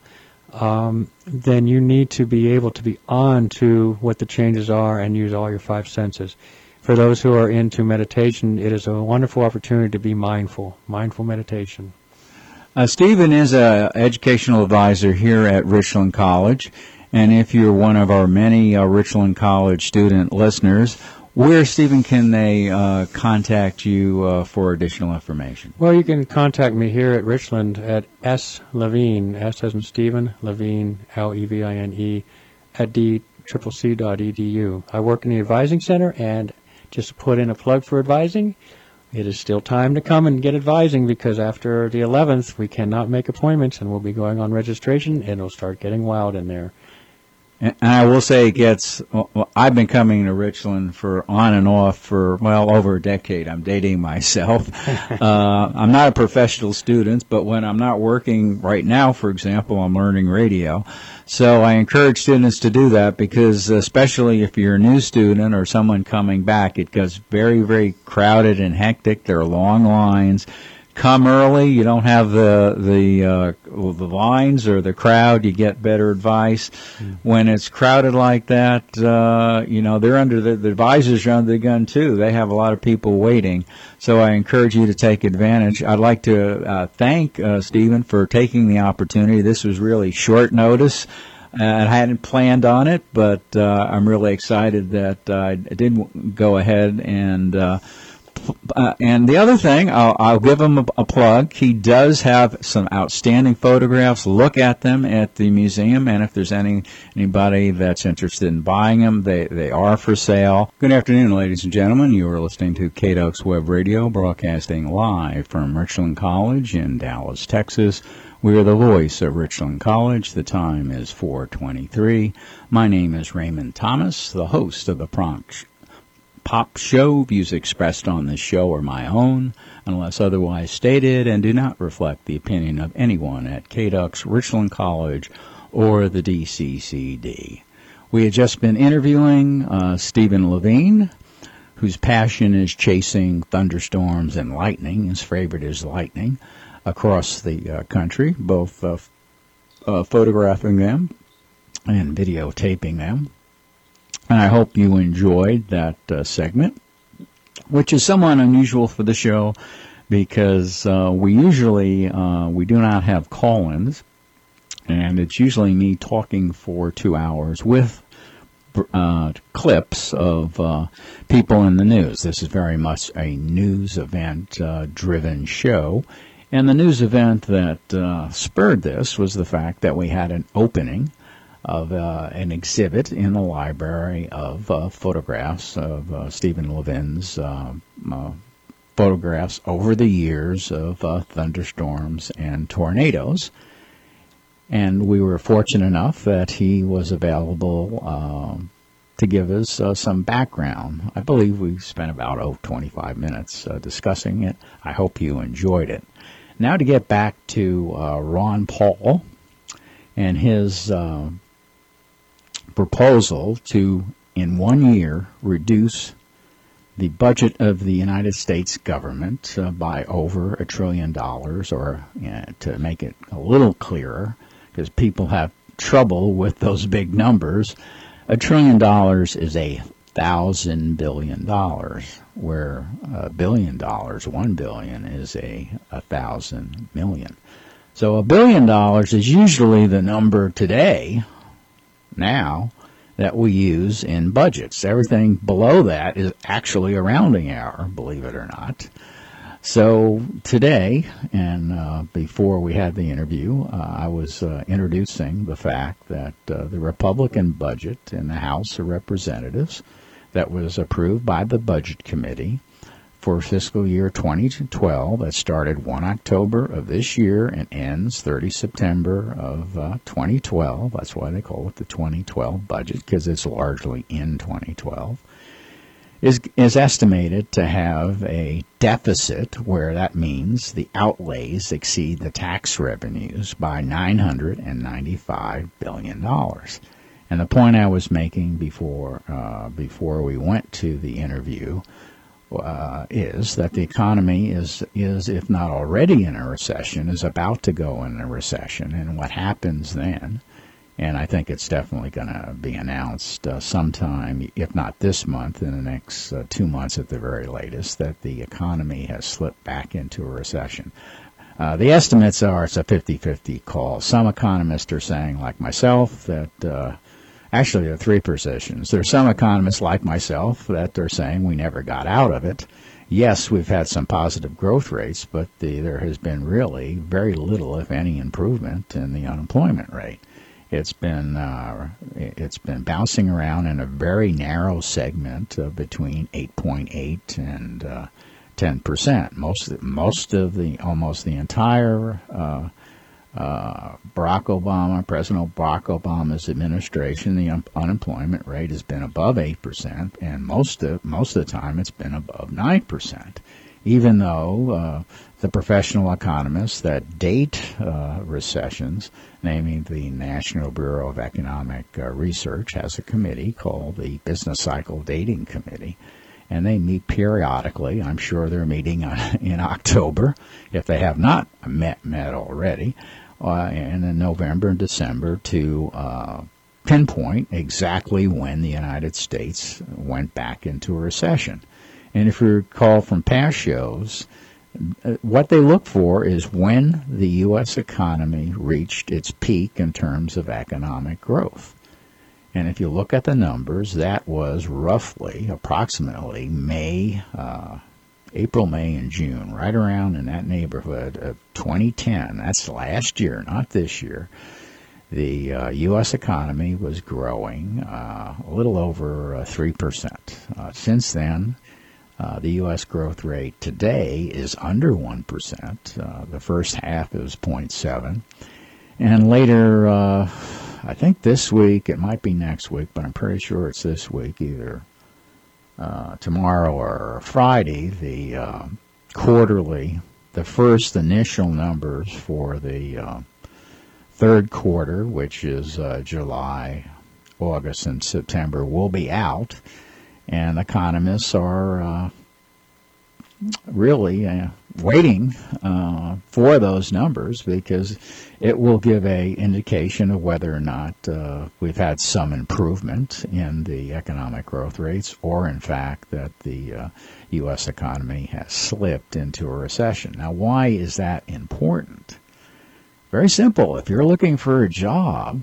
um, then you need to be able to be on to what the changes are and use all your five senses. For those who are into meditation, it is a wonderful opportunity to be mindful, mindful meditation. Uh, Stephen is an educational advisor here at Richland College, and if you're one of our many uh, Richland College student listeners, where, Stephen, can they uh, contact you uh, for additional information? Well, you can contact me here at Richland at S. Levine, S as in Stephen, Levine, L E V I N E, at d c c c dot e d u. I work in the advising center, and just to put in a plug for advising, it is still time to come and get advising, because after the eleventh, we cannot make appointments, and we'll be going on registration, and it'll start getting wild in there. And I will say it gets, well, I've been coming to Richland for on and off for, well, over a decade. I'm dating myself. uh, I'm not a professional student, but when I'm not working right now, for example, I'm learning radio. So I encourage students to do that, because especially if you're a new student or someone coming back, it gets very, very crowded and hectic. There are long lines. Come early. You don't have the the uh, the lines or the crowd. You get better advice. Mm. When it's crowded like that, uh, you know, they're under the, the advisors are under the gun too. They have a lot of people waiting. So I encourage you to take advantage. I'd like to uh, thank uh, Stephen for taking the opportunity. This was really short notice. Uh, I hadn't planned on it, but uh, I'm really excited that uh, I did go ahead and Uh, Uh, and the other thing, I'll, I'll give him a, a plug. He does have some outstanding photographs. Look at them at the museum, and if there's any anybody that's interested in buying them, they, they are for sale. Good afternoon, ladies and gentlemen. You are listening to K Ducks Web Radio, broadcasting live from Richland College in Dallas, Texas. We are the voice of Richland College. The time is four twenty-three. My name is Raymond Thomas, the host of the Prompt Pop Show. Views expressed on this show are my own, unless otherwise stated, and do not reflect the opinion of anyone at K Ducks, Richland College, or the D C C D. We had just been interviewing uh, Stephen Levine, whose passion is chasing thunderstorms and lightning. His favorite is lightning across the uh, country, both uh, f- uh, photographing them and videotaping them. And I hope you enjoyed that uh, segment, which is somewhat unusual for the show because uh, we usually, uh, we do not have call-ins, and it's usually me talking for two hours with uh, clips of uh, people in the news. This is very much a news event-driven uh, show, and the news event that uh, spurred this was the fact that we had an opening of uh, an exhibit in the library of uh, photographs of uh, Stephen Levine's uh, uh, photographs over the years of uh, thunderstorms and tornadoes. And we were fortunate enough that he was available uh, to give us uh, some background. I believe we spent about oh, twenty-five minutes uh, discussing it. I hope you enjoyed it. Now to get back to uh, Ron Paul and his uh, proposal to, in one year, reduce the budget of the United States government uh, by over a trillion dollars, or uh, to make it a little clearer, because people have trouble with those big numbers, a trillion dollars is a thousand billion dollars, where a billion dollars, one billion, is a, a thousand million. So a billion dollars is usually the number today, now, that we use in budgets. Everything below that is actually a rounding error, believe it or not. So today, and uh, before we had the interview, uh, I was uh, introducing the fact that uh, the Republican budget in the House of Representatives that was approved by the Budget Committee for fiscal year twenty twelve, that started the first of October of this year and ends the thirtieth of September of uh, twenty twelve. That's why they call it the twenty twelve budget, because it's largely in twenty twelve. Is, is estimated to have a deficit, where that means the outlays exceed the tax revenues by nine hundred ninety-five billion dollars. And the point I was making before uh, before we went to the interview uh, is that the economy is, is, if not already in a recession, is about to go in a recession. And what happens then, and I think it's definitely going to be announced uh, sometime, if not this month, in the next uh, two months at the very latest, that the economy has slipped back into a recession. Uh, the estimates are it's a fifty-fifty call. Some economists are saying, like myself, that uh, actually there are three positions. There are some economists like myself that are saying we never got out of it. Yes, we've had some positive growth rates, but the, there has been really very little, if any, improvement in the unemployment rate. It's been uh, it's been bouncing around in a very narrow segment uh, between eight point eight and uh, ten percent. Most most of the almost the entire uh, uh, Barack Obama, President Barack Obama's administration, the un- unemployment rate has been above eight percent, and most of most of the time it's been above nine percent. Even though uh, the professional economists that date uh, recessions, namely the National Bureau of Economic uh, Research, has a committee called the Business Cycle Dating Committee, and they meet periodically. I'm sure they're meeting in October, if they have not met met already, uh, and in November and December to uh, pinpoint exactly when the United States went back into a recession. And if you recall from past shows, what they look for is when the U S economy reached its peak in terms of economic growth. And if you look at the numbers, that was roughly, approximately May uh, April, May, and June, right around in that neighborhood of twenty ten. That's last year, not this year. The uh, U S economy was growing uh, a little over uh, three percent. Uh, since then, uh, the U S growth rate today is under one percent. Uh, the first half is zero point seven. And later, uh, I think this week, it might be next week, but I'm pretty sure it's this week, either uh, tomorrow or Friday, the uh, quarterly, the first initial numbers for the uh, third quarter, which is uh, July, August, and September, will be out. And economists are uh, really uh, waiting uh, for those numbers, because it will give a indication of whether or not uh, we've had some improvement in the economic growth rates, or in fact that the uh, U S economy has slipped into a recession. Now, why is that important? Very simple. If you're looking for a job,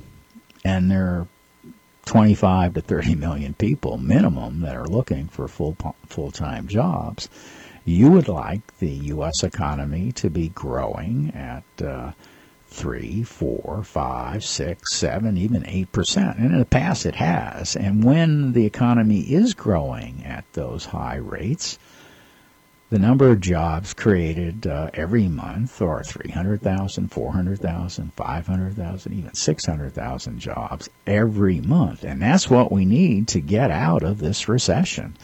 and there are twenty-five to thirty million people minimum that are looking for full full-time jobs, you would like the U S economy to be growing at uh, three, four, five, six, seven, even eight percent. And in the past it has. And when the economy is growing at those high rates, the number of jobs created uh, every month are three hundred thousand, four hundred thousand, five hundred thousand, even six hundred thousand jobs every month. And that's what we need to get out of this recession.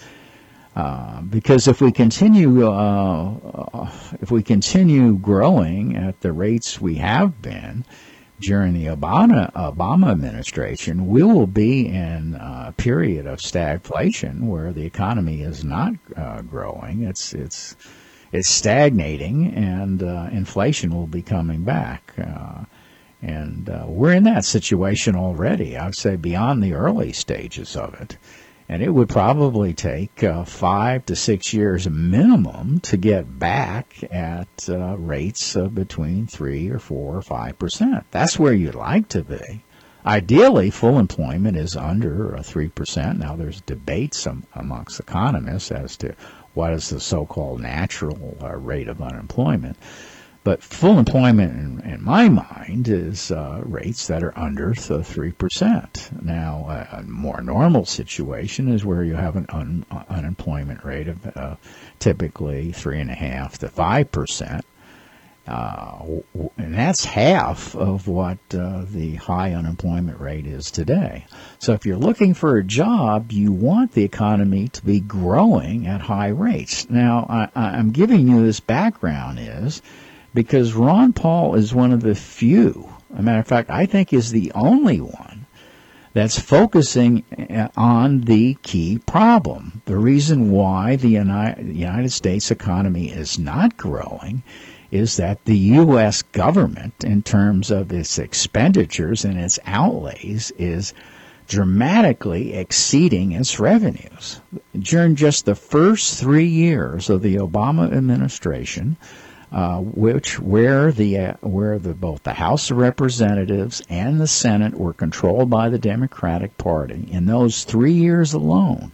Uh, because if we continue, uh, uh, if we continue growing at the rates we have been during the Obama Obama administration, we will be in a period of stagflation where the economy is not uh, growing. It's it's it's stagnating, and uh, inflation will be coming back. Uh, and uh, we're in that situation already. I would say beyond the early stages of it. And it would probably take uh, five to six years minimum to get back at uh, rates of between three or four or five percent. That's where you'd like to be. Ideally, full employment is under uh, three percent. Now, there's debates um, amongst economists as to what is the so-called natural uh, rate of unemployment. But full employment, in, in my mind, is uh, rates that are under the three percent. Now, a, a more normal situation is where you have an un, uh, unemployment rate of uh, typically three point five to five percent. Uh, and that's half of what uh, the high unemployment rate is today. So if you're looking for a job, you want the economy to be growing at high rates. Now, I, I'm giving you this background is because Ron Paul is one of the few, as a matter of fact, I think is the only one that's focusing on the key problem. The reason why the United States economy is not growing is that the U S government, in terms of its expenditures and its outlays, is dramatically exceeding its revenues. During just the first three years of the Obama administration, Uh, which where the uh, where the both the House of Representatives and the Senate were controlled by the Democratic Party, in those three years alone,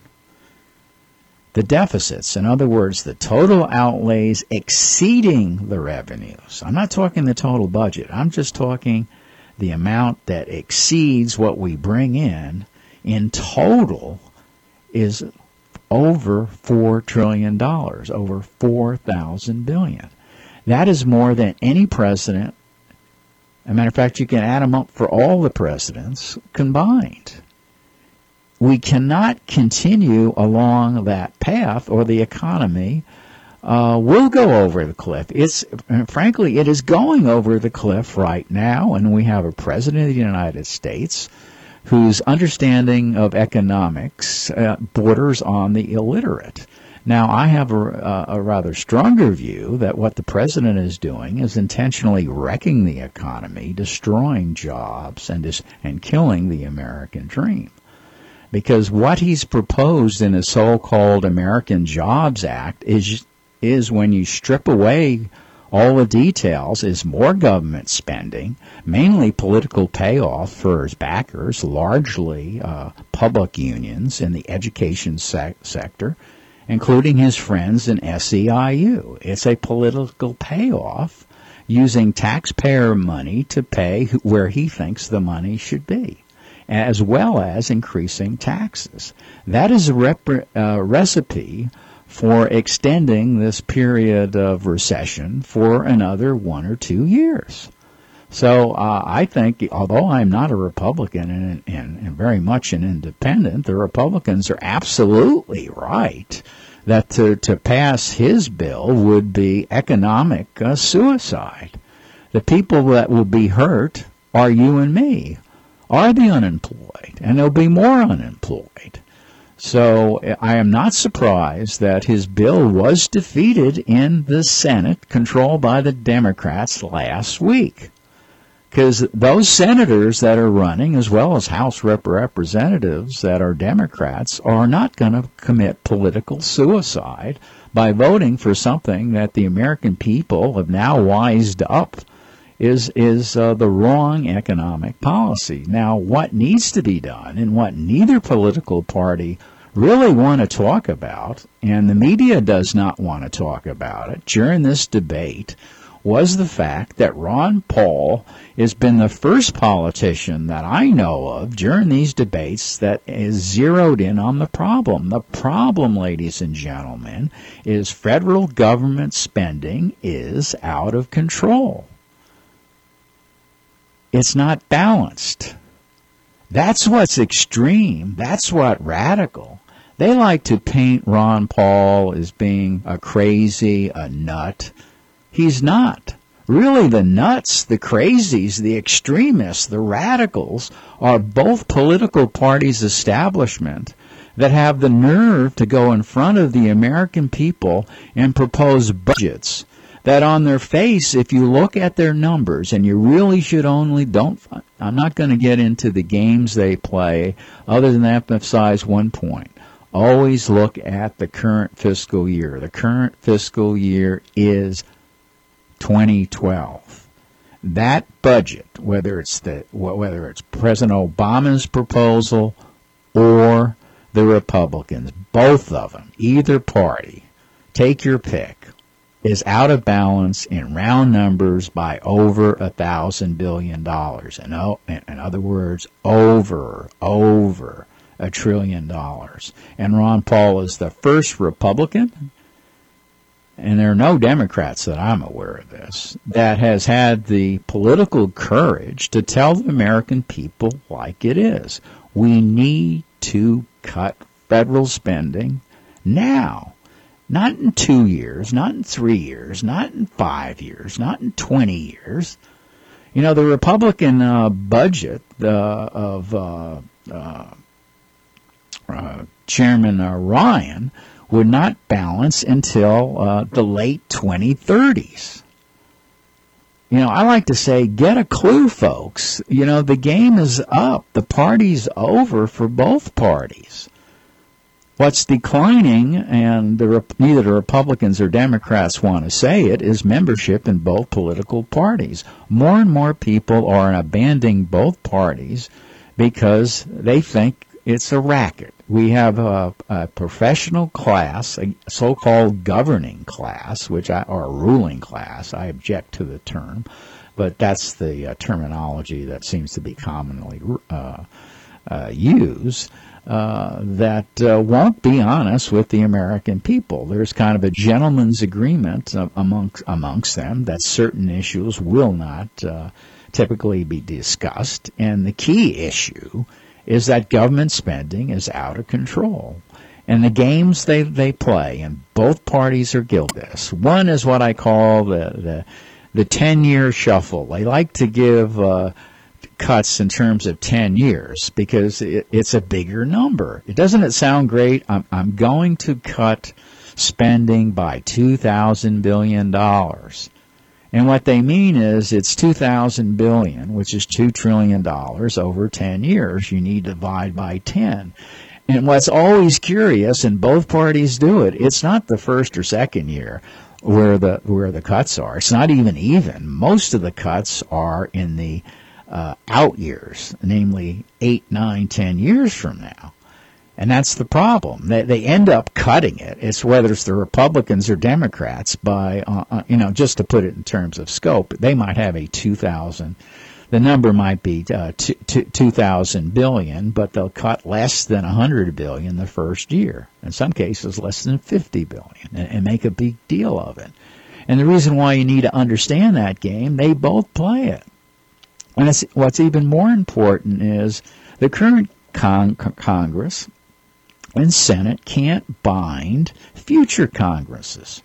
the deficits, in other words, the total outlays exceeding the revenues. I'm not talking the total budget. I'm just talking the amount that exceeds what we bring in. In total, is over four trillion dollars, over four thousand billion dollars. That is more than any president. As a matter of fact, you can add them up for all the presidents combined. We cannot continue along that path, or the economy uh, will go over the cliff. It's frankly, it is going over the cliff right now, and we have a president of the United States whose understanding of economics uh, borders on the illiterate. Now, I have a, a rather stronger view that what the president is doing is intentionally wrecking the economy, destroying jobs, and dis- and killing the American dream. Because what he's proposed in the so-called American Jobs Act is is when you strip away all the details, is more government spending, mainly political payoff for his backers, largely uh, public unions in the education sec- sector, including his friends in S E I U. It's a political payoff using taxpayer money to pay where he thinks the money should be, as well as increasing taxes. That is a rep- uh, recipe for extending this period of recession for another one or two years. So uh, I think, although I'm not a Republican and, and, and very much an independent, the Republicans are absolutely right that to, to pass his bill would be economic uh, suicide. The people that will be hurt are you and me, are the unemployed, and there'll be more unemployed. So I am not surprised that his bill was defeated in the Senate, controlled by the Democrats, last week. Because those senators that are running, as well as House rep- representatives that are Democrats, are not going to commit political suicide by voting for something that the American people have now wised up is is uh, the wrong economic policy. Now, what needs to be done, and what neither political party really want to talk about, and the media does not want to talk about it during this debate, was the fact that Ron Paul has been the first politician that I know of during these debates that is zeroed in on the problem. The problem, ladies and gentlemen, is federal government spending is out of control. It's not balanced. That's what's extreme. That's what radical. They like to paint Ron Paul as being a crazy, a nut. He's not. Really, the nuts, the crazies, the extremists, the radicals are both political parties' establishment that have the nerve to go in front of the American people and propose budgets that on their face, if you look at their numbers, and you really should only, don't, I'm not going to get into the games they play other than emphasize one point. Always look at the current fiscal year. The current fiscal year is twenty twelve. That budget, whether it's the whether it's President Obama's proposal or the Republicans, both of them, either party, take your pick, is out of balance in round numbers by over a thousand billion dollars. In, in other words, over, over a trillion dollars. And Ron Paul is the first Republican, and there are no Democrats that I'm aware of this, that has had the political courage to tell the American people like it is. We need to cut federal spending now. Not in two years, not in three years, not in five years, not in twenty years. You know, the Republican uh, budget uh, of uh, uh, uh, Chairman uh, Ryan would not balance until uh, the late twenty thirties. You know, I like to say, get a clue, folks. You know, the game is up. The party's over for both parties. What's declining, and the, neither the Republicans or Democrats want to say it, is membership in both political parties. More and more people are abandoning both parties because they think it's a racket. We have a, a professional class, a so-called governing class, which I, or a ruling class. I object to the term, but that's the uh, terminology that seems to be commonly uh, uh, used. Uh, that uh, won't be honest with the American people. There's kind of a gentleman's agreement uh, amongst, amongst them that certain issues will not uh, typically be discussed. And the key issue is that government spending is out of control. And the games they, they play, and both parties are guilty of this. One is what I call the the, the ten-year shuffle. They like to give uh, cuts in terms of ten years because it, it's a bigger number. It doesn't it sound great? I'm, I'm going to cut spending by two thousand billion dollars. And what they mean is it's two thousand billion dollars, which is two trillion dollars over ten years. You need to divide by ten. And what's always curious, and both parties do it, it's not the first or second year where the where the cuts are. It's not even even. Most of the cuts are in the Uh, out years, namely eight, nine, ten years from now. And that's the problem. They, they end up cutting it. It's whether it's the Republicans or Democrats by, uh, you know, just to put it in terms of scope, they might have a two thousand, the number might be uh, two thousand billion, but they'll cut less than one hundred billion the first year. In some cases, less than fifty billion, and, and make a big deal of it. And the reason why you need to understand that game, they both play it. And it's, what's even more important is the current con- Congress and Senate can't bind future Congresses.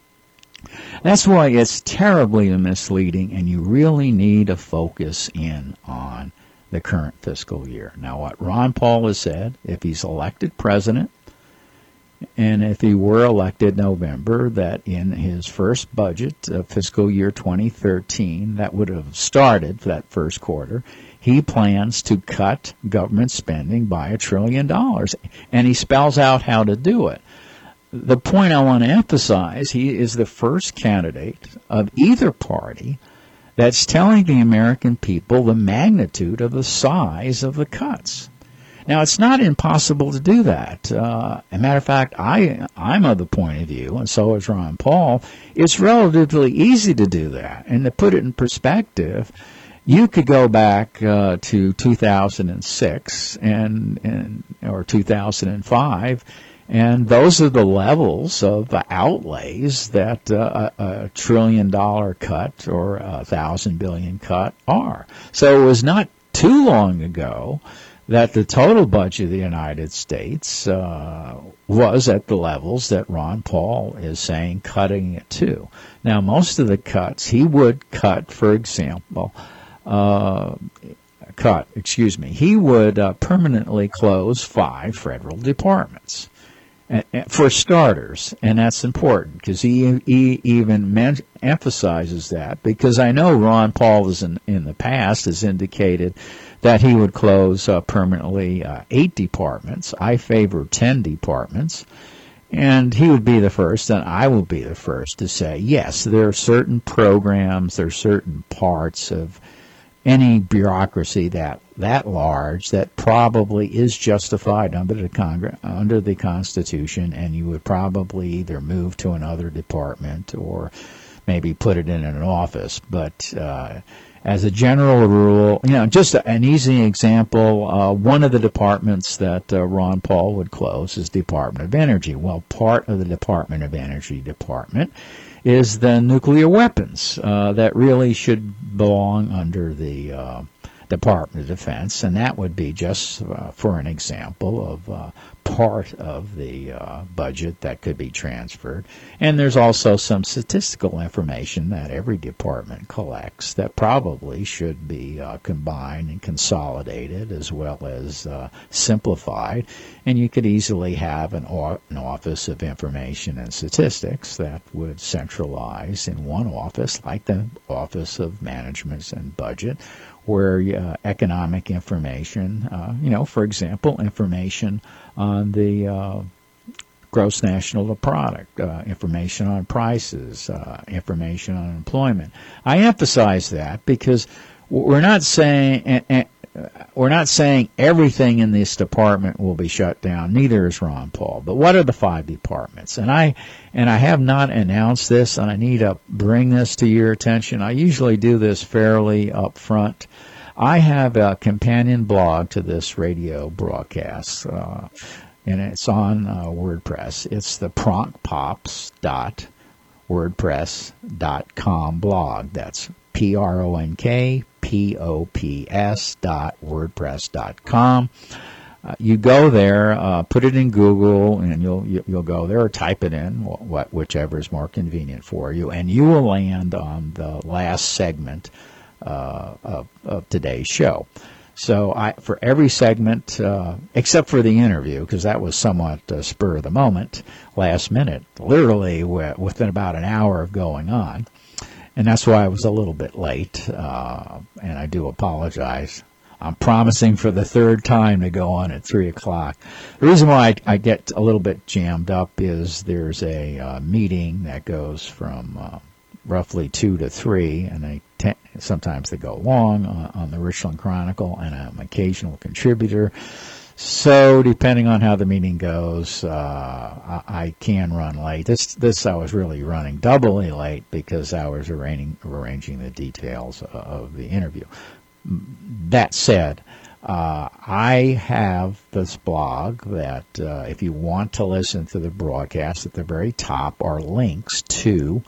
That's why it's terribly misleading, and you really need to focus in on the current fiscal year. Now, what Ron Paul has said, if he's elected president, and if he were elected November, that in his first budget of fiscal year twenty thirteen, that would have started for that first quarter, he plans to cut government spending by a trillion dollars, and he spells out how to do it. The point I want to emphasize, he is the first candidate of either party that's telling the American people the magnitude of the size of the cuts. Now, it's not impossible to do that. Uh, as a matter of fact, I, I'm of the point of view, and so is Ron Paul, it's relatively easy to do that. And to put it in perspective, you could go back uh, to two thousand six and, and or two thousand five, and those are the levels of outlays that uh, a, a trillion dollar cut or a thousand billion cut are. So it was not too long ago that the total budget of the United States uh, was at the levels that Ron Paul is saying cutting it to. Now, most of the cuts he would cut, for example, uh, cut, excuse me, he would uh, permanently close five federal departments. For starters, and that's important because he, he even men- emphasizes that, because I know Ron Paul is in, in the past has indicated that he would close uh, permanently uh, eight departments. I favor ten departments, and he would be the first, and I will be the first to say, yes, there are certain programs, there are certain parts of any bureaucracy that that large that probably is justified under the Congress, under the Constitution, and you would probably either move to another department or maybe put it in an office. But uh, as a general rule, you know, just an easy example, uh, one of the departments that uh, Ron Paul would close is Department of Energy. Well, part of the Department of Energy department is the nuclear weapons uh, that really should belong under the uh, Department of Defense, and that would be just uh, for an example of uh, part of the uh, budget that could be transferred. And there's also some statistical information that every department collects that probably should be uh, combined and consolidated as well as uh, simplified. And you could easily have an, o- an Office of Information and Statistics that would centralize in one office, like the Office of Management and Budget, where uh, economic information, uh, you know, for example, information on the uh, gross national product, uh, information on prices, uh, information on employment. I emphasize that because we're not saying uh, we're not saying everything in this department will be shut down. Neither is Ron Paul. But what are the five departments? And I and I have not announced this, and I need to bring this to your attention. I usually do this fairly up front. I have a companion blog to this radio broadcast, uh, and it's on uh, WordPress. It's the pronkpops dot wordpress dot com blog. That's P R O N K P O P S dot wordpress dot com. Uh, you go there, uh, put it in Google, and you'll you'll go there or type it in, wh- whichever is more convenient for you, and you will land on the last segment uh, of, of today's show. So I, for every segment, uh, except for the interview, because that was somewhat uh, spur of the moment, last minute, literally w- within about an hour of going on. And that's why I was a little bit late, uh, and I do apologize. I'm promising for the third time to go on at three o'clock. The reason why I, I get a little bit jammed up is there's a uh, meeting that goes from uh, roughly two to three, and they te- sometimes they go long uh, on the Richland Chronicle, and I'm an occasional contributor. So depending on how the meeting goes, uh, I, I can run late. This this I was really running doubly late because I was arranging arranging the details of the interview. That said, uh, I have this blog that uh, if you want to listen to the broadcast, at the very top are links to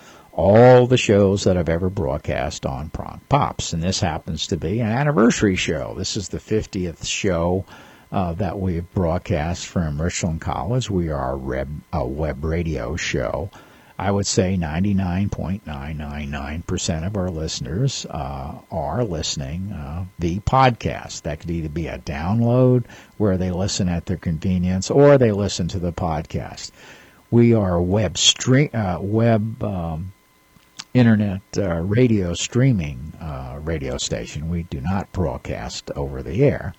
all the shows that I've ever broadcast on Prong Pops. And this happens to be an anniversary show. This is the fiftieth show uh, that we've broadcast from Richland College. We are a web, a web radio show. I would say ninety-nine point nine nine nine percent of our listeners uh, are listening uh, the podcast. That could either be a download where they listen at their convenience, or they listen to the podcast. We are a web stream, uh, web um, internet uh, radio streaming uh, radio station. We do not broadcast over the air.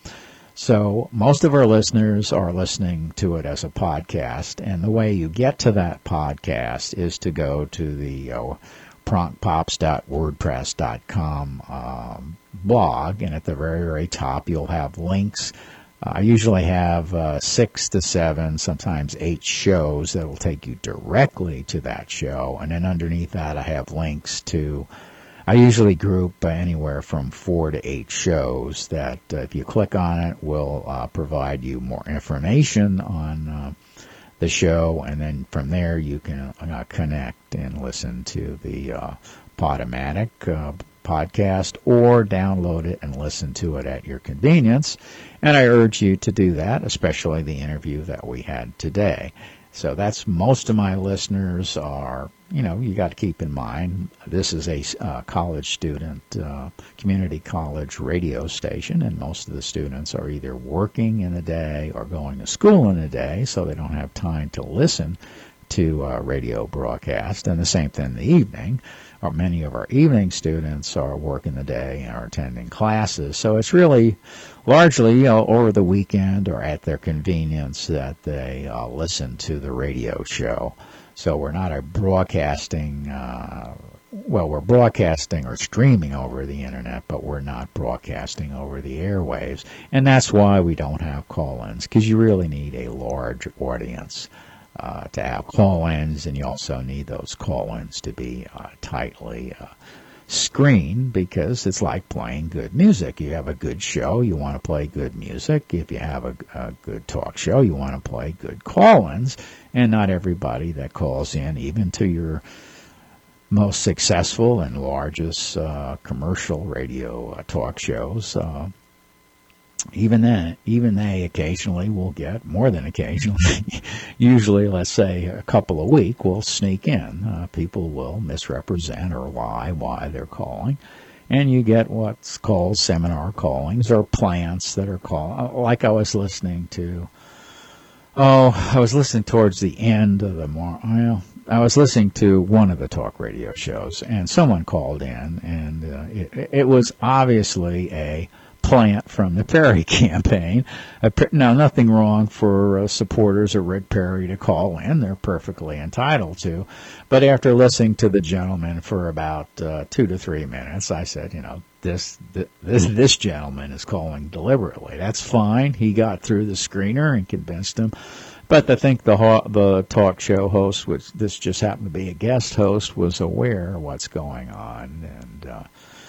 So most of our listeners are listening to it as a podcast, and the way you get to that podcast is to go to the uh, prong pops dot wordpress dot com um, blog, and at the very, very top you'll have links. Uh, I usually have uh, six to seven, sometimes eight shows that will take you directly to that show, and then underneath that I have links to, I usually group uh, anywhere from four to eight shows that uh, if you click on it will uh, provide you more information on uh, the show, and then from there you can uh, connect and listen to the uh, Podomatic uh, podcast, or download it and listen to it at your convenience. And I urge you to do that, especially the interview that we had today. So that's most of my listeners are, you know, you got to keep in mind, this is a uh, college student, uh, community college radio station, and most of the students are either working in the day or going to school in the day, so they don't have time to listen to uh, radio broadcast. And the same thing in the evening, or many of our evening students are working the day and are attending classes. So it's really largely, you know, over the weekend or at their convenience that they uh, listen to the radio show. So we're not a broadcasting, uh, well, we're broadcasting or streaming over the internet, but we're not broadcasting over the airwaves. And that's why we don't have call-ins, because you really need a large audience uh, to have call-ins, and you also need those call-ins to be uh, tightly uh, screened, because it's like playing good music. You have a good show, you want to play good music. If you have a, a good talk show, you want to play good call-ins. And not everybody that calls in, even to your most successful and largest uh, commercial radio uh, talk shows, uh, even then, even they occasionally will get, more than occasionally, usually, let's say, a couple a week will sneak in. Uh, people will misrepresent or lie why they're calling. And you get what's called seminar callings, or plants that are called, like I was listening to. Oh, I was listening towards the end of the more. Well, I was listening to one of the talk radio shows, and someone called in, and uh, it, it was obviously a plant from the Perry campaign. Uh, now, nothing wrong for uh, supporters of Rick Perry to call in; they're perfectly entitled to. But after listening to the gentleman for about uh, two to three minutes, I said, you know, this this this gentleman is calling deliberately. That's fine. He got through the screener and convinced him. But I think the ho- the talk show host, which this just happened to be a guest host, was aware of what's going on, and uh,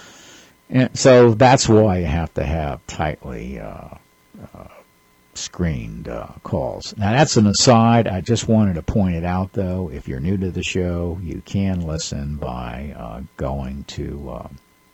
and so that's why you have to have tightly uh, uh, screened uh, calls. Now that's an aside. I just wanted to point it out, though. If you're new to the show, you can listen by uh, going to Uh,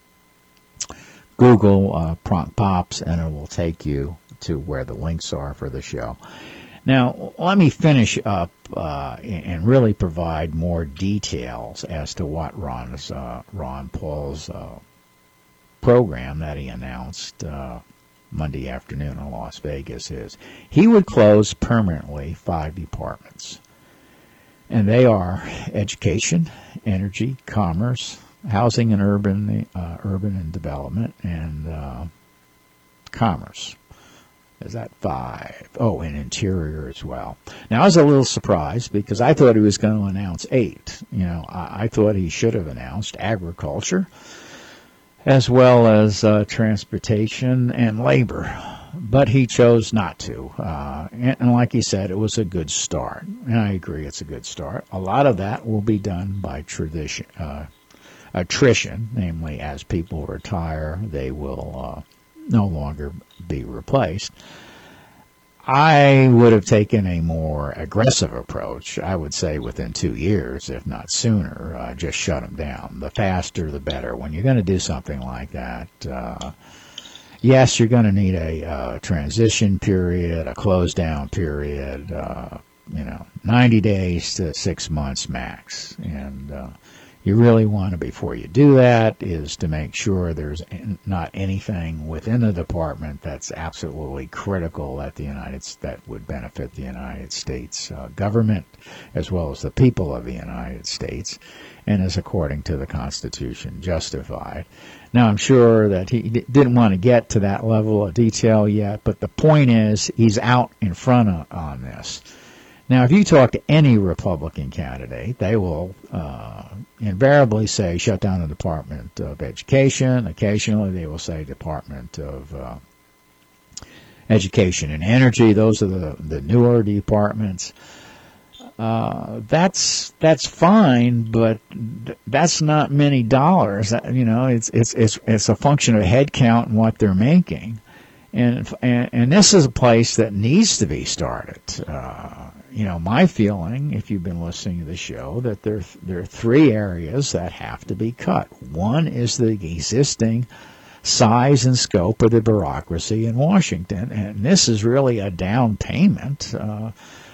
Google uh, Prong Pops, and it will take you to where the links are for the show. Now, let me finish up uh, and really provide more details as to what Ron's, uh, Ron Paul's uh, program that he announced uh, Monday afternoon in Las Vegas is. He would close permanently five departments, and they are education, energy, commerce, housing and urban, uh, urban and development, and uh, commerce. Is that five? Oh, and interior as well. Now, I was a little surprised because I thought he was going to announce eight. You know, I, I thought he should have announced agriculture, as well as uh, transportation and labor. but he chose not to. Uh, and, and like he said, it was a good start. And I agree, it's a good start. A lot of that will be done by tradition, uh, attrition, namely as people retire, they will uh, no longer be replaced. I would have taken a more aggressive approach. I would say within two years, if not sooner, uh, just shut them down. The faster, the better. When you're going to do something like that, uh, yes, you're going to need a uh, transition period, a close down period, uh, you know, ninety days to six months max. And uh, you really want to, before you do that, is to make sure there's not anything within the department that's absolutely critical that the United that would benefit the United States uh, government as well as the people of the United States, and is according to the Constitution justified. Now, I'm sure that he d- didn't want to get to that level of detail yet, but the point is he's out in front of, on this. Now, if you talk to any Republican candidate, they will uh, invariably say shut down the Department of Education. Occasionally, they will say Department of uh, Education and Energy. Those are the, the newer departments. Uh, that's that's fine, but that's not many dollars. You know, it's it's it's it's a function of head count and what they're making, and and, and this is a place that needs to be started. Uh, You know, my feeling, if you've been listening to the show, that there, there are three areas that have to be cut. One is the existing size and scope of the bureaucracy in Washington, and this is really a down payment uh,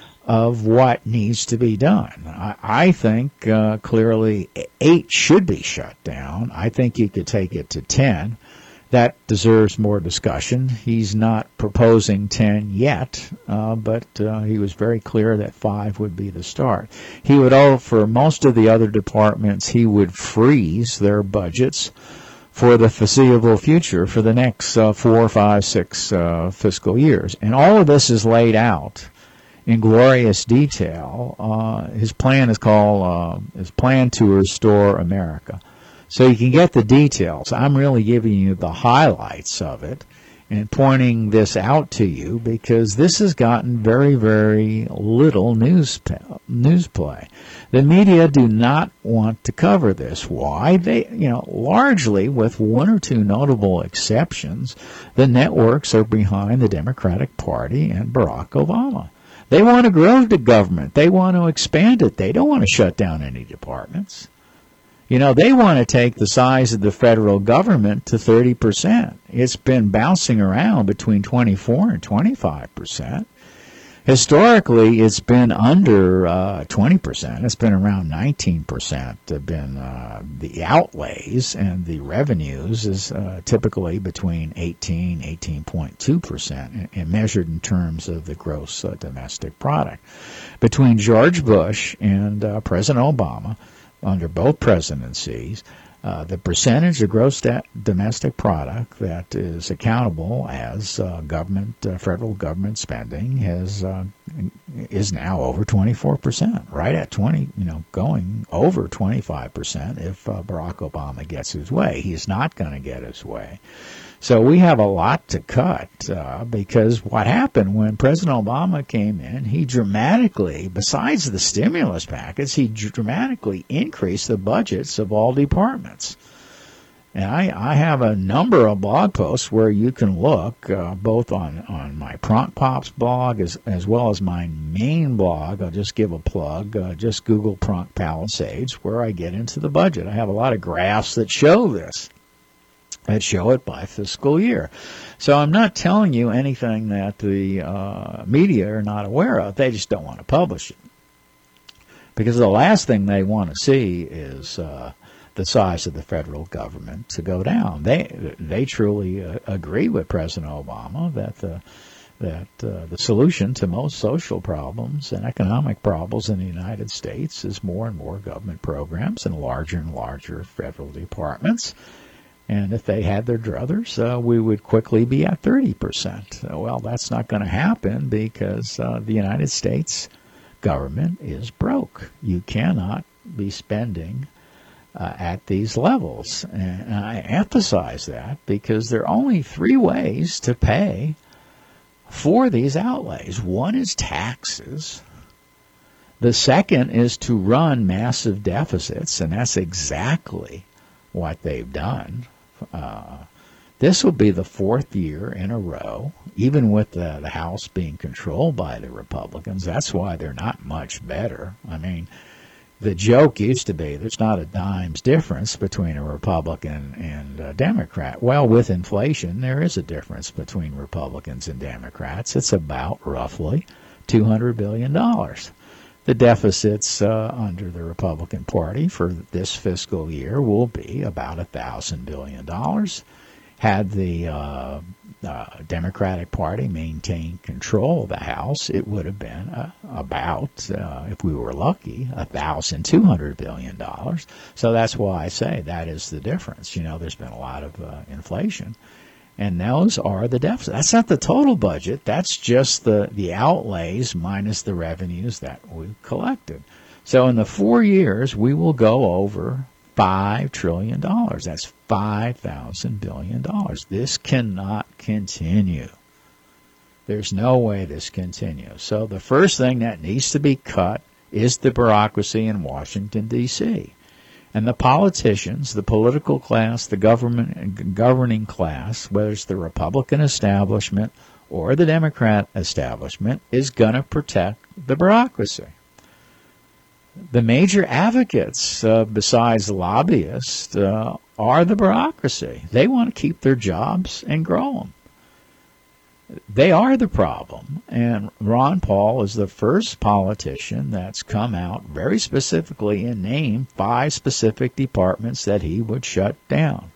of what needs to be done. I, I think uh, clearly eight should be shut down. I think you could take it to ten. That deserves more discussion. He's not proposing ten yet, uh, but uh, he was very clear that five would be the start. He would, oh, for most of the other departments, he would freeze their budgets for the foreseeable future for the next uh, four, five, six uh, fiscal years. And all of this is laid out in glorious detail. Uh, his plan is called, uh, his plan to restore America. So you can get the details. I'm really giving you the highlights of it and pointing this out to you because this has gotten very, very little news news play. The media do not want to cover this. Why? They, you know, largely with one or two notable exceptions, the networks are behind the Democratic Party and Barack Obama. They want to grow the government. They want to expand it. They don't want to shut down any departments. You know, they want to take the size of the federal government to thirty percent. It's been bouncing around between twenty-four and twenty-five percent. Historically, it's been under uh, twenty percent. It's been around nineteen percent have been uh, the outlays, and the revenues is uh, typically between eighteen, eighteen point two percent, and measured in terms of the gross uh, domestic product. Between George Bush and uh, President Obama, under both presidencies, uh, the percentage of gross da- domestic product that is accountable as uh, government, uh, federal government spending has uh, is now over twenty-four percent, right at twenty, you know, going over twenty-five percent if uh, Barack Obama gets his way. He's not going to get his way. So we have a lot to cut uh, because what happened when President Obama came in, he dramatically, besides the stimulus package, he dramatically increased the budgets of all departments. And I, I have a number of blog posts where you can look, uh, both on, on my Prompt Pops blog as, as well as my main blog. I'll just give a plug. Uh, just Google Prompt Palisades, where I get into the budget. I have a lot of graphs that show this. That show it by fiscal year. So I'm not telling you anything that the uh, media are not aware of. They just don't want to publish it. Because the last thing they want to see is uh, the size of the federal government to go down. They they truly uh, agree with President Obama that the that uh, the solution to most social problems and economic problems in the United States is more and more government programs and larger and larger federal departments. And if they had their druthers, uh, we would quickly be at thirty percent. Well, that's not going to happen because uh, the United States government is broke. You cannot be spending uh, at these levels. And I emphasize that because there are only three ways to pay for these outlays. One is taxes. The second is to run massive deficits, and that's exactly what they've done. Uh, this will be the fourth year in a row, even with the, the House being controlled by the Republicans. That's why they're not much better. I mean, the joke used to be there's not a dime's difference between a Republican and a Democrat. Well, with inflation, there is a difference between Republicans and Democrats. It's about roughly two hundred billion dollars. The deficits uh, under the Republican Party for this fiscal year will be about one thousand billion dollars. Had the uh, uh, Democratic Party maintained control of the House, it would have been uh, about, uh, if we were lucky, one thousand two hundred billion dollars. So that's why I say that is the difference. You know, there's been a lot of uh, inflation. And those are the deficits. That's not the total budget. That's just the, the outlays minus the revenues that we've collected. So in the four years, we will go over five trillion dollars. That's five thousand billion dollars. This cannot continue. There's no way this continues. So the first thing that needs to be cut is the bureaucracy in Washington, D C And the politicians, the political class, the government governing class, whether it's the Republican establishment or the Democrat establishment, is going to protect the bureaucracy. The major advocates, uh, besides lobbyists, uh, are the bureaucracy. They want to keep their jobs and grow them. They are the problem, and Ron Paul is the first politician that's come out very specifically and named five specific departments that he would shut down.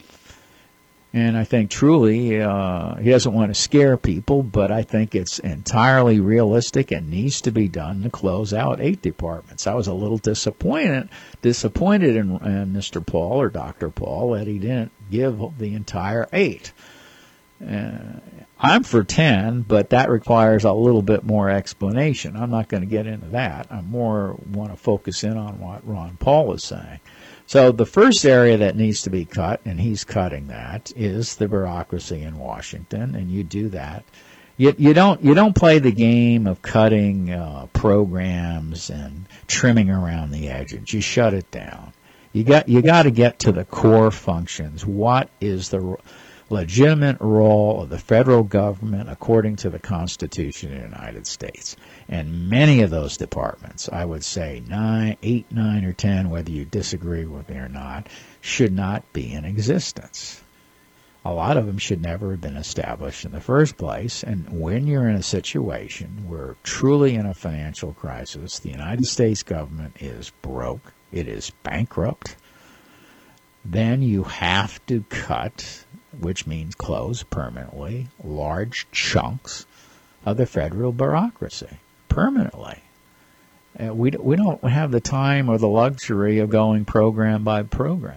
And I think truly uh, he doesn't want to scare people, but I think it's entirely realistic and needs to be done to close out eight departments. I was a little disappointed disappointed in, in Mister Paul or Doctor Paul that he didn't give the entire eight. Uh, I'm for ten, but that requires a little bit more explanation. I'm not going to get into that. I more want to focus in on what Ron Paul is saying. So the first area that needs to be cut, and he's cutting that, is the bureaucracy in Washington, and you do that. You, you don't you don't play the game of cutting uh, programs and trimming around the edges. You shut it down. You got you got to get to the core functions. What is the legitimate role of the federal government according to the Constitution of the United States? And many of those departments, I would say nine, eight, nine, or ten, whether you disagree with me or not, should not be in existence. A lot of them should never have been established in the first place. And when you're in a situation where truly in a financial crisis, the United States government is broke, it is bankrupt, then you have to cut, which means close permanently, large chunks of the federal bureaucracy permanently. Uh, we, we don't have the time or the luxury of going program by program.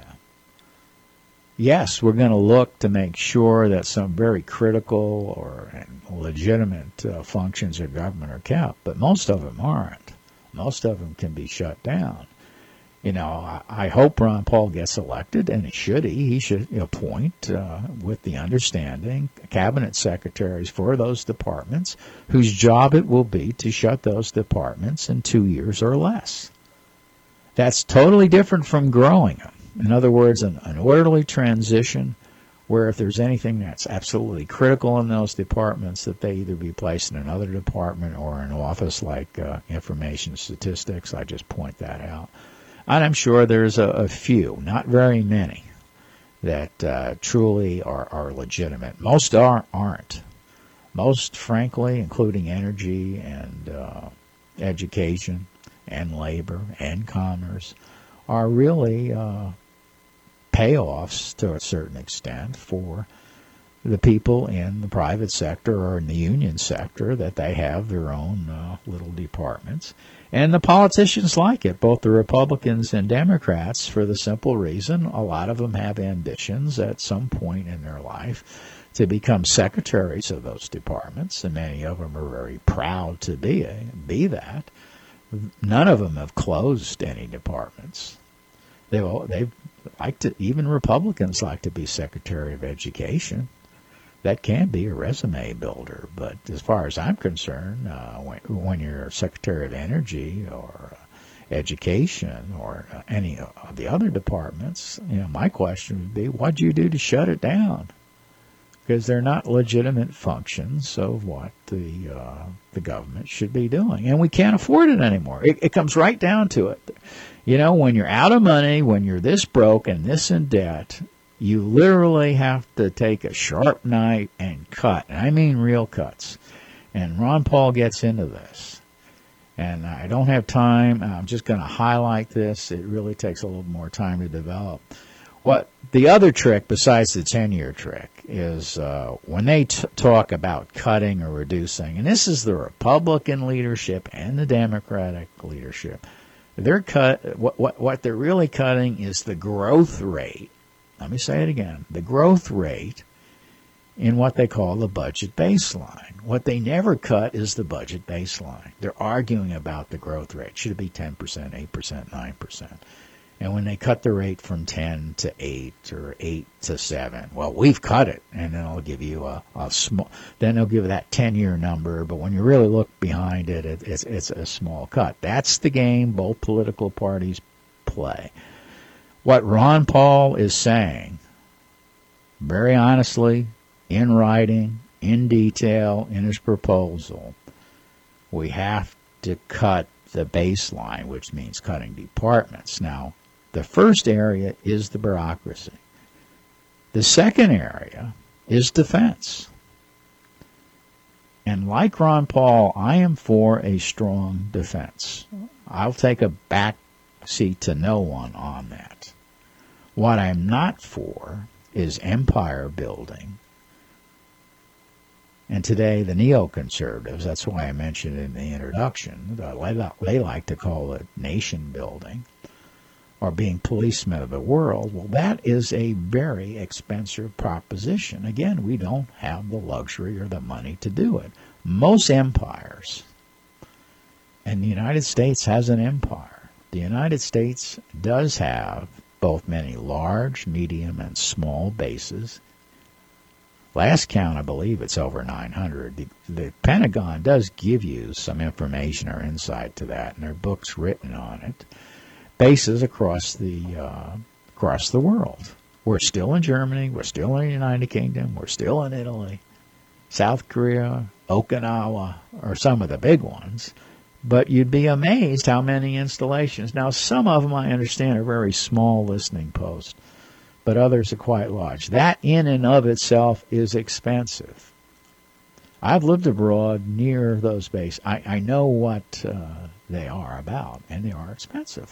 Yes, we're going to look to make sure that some very critical or legitimate uh, functions of government are kept, but most of them aren't. Most of them can be shut down. You know, I, I hope Ron Paul gets elected, and he should. He, he should appoint, uh, with the understanding, cabinet secretaries for those departments, whose job it will be to shut those departments in two years or less. That's totally different from growing them. In other words, an, an orderly transition where if there's anything that's absolutely critical in those departments, that they either be placed in another department or an office like uh, information statistics. I just point that out. And I'm sure there's a, a few, not very many, that uh, truly are, are legitimate. Most are, aren't. Most, frankly, including energy and uh, education and labor and commerce, are really uh, payoffs to a certain extent for the people in the private sector or in the union sector, that they have their own uh, little departments. And the politicians like it, both the Republicans and Democrats, for the simple reason a lot of them have ambitions at some point in their life to become secretaries of those departments, and many of them are very proud to be a, be that. None of them have closed any departments. They've, they've like to, even Republicans like to be Secretary of Education. that can be a resume builder. But as far as I'm concerned, uh, when, when you're Secretary of Energy or uh, Education or uh, any of the other departments, you know, my question would be, what'd you do to shut it down? Because they're not legitimate functions of what the uh, the government should be doing, and we can't afford it anymore. It, it comes right down to it. You know, when you're out of money, when you're this broke and this in debt, you literally have to take a sharp knife and cut. And I mean real cuts. And Ron Paul gets into this. And I don't have time. I'm just going to highlight this. It really takes a little more time to develop. What the other trick, besides the ten-year trick, is uh, when they t- talk about cutting or reducing, and this is the Republican leadership and the Democratic leadership, they're cut. What, what, what they're really cutting is the growth rate. Let me say it again. The growth rate in what they call the budget baseline. What they never cut is the budget baseline. They're arguing about the growth rate. Should it be ten percent, eight percent, nine percent? And when they cut the rate from ten to eight or eight to seven, well, we've cut it. And then they'll give you a, a small, then they'll give that ten-year number. But when you really look behind it, it it's, it's a small cut. That's the game both political parties play. What Ron Paul is saying, very honestly, in writing, in detail, in his proposal, we have to cut the baseline, which means cutting departments. Now, the first area is the bureaucracy. The second area is defense. And like Ron Paul, I am for a strong defense. I'll take a back seat to no one on that. What I'm not for is empire building. And today, the neoconservatives, that's why I mentioned it in the introduction, they like to call it nation building or being policemen of the world. Well, that is a very expensive proposition. Again, we don't have the luxury or the money to do it. Most empires, and the United States has an empire. The United States does have both many large, medium, and small bases. Last count, I believe it's over nine hundred. The, the Pentagon does give you some information or insight to that, and there are books written on it. Bases across the uh, across the world. We're still in Germany. We're still in the United Kingdom. We're still in Italy, South Korea, Okinawa, are some of the big ones. But you'd be amazed how many installations. Now, some of them, I understand, are very small listening posts, but others are quite large. That in and of itself is expensive. I've lived abroad near those bases. I, I know what uh, they are about, and they are expensive.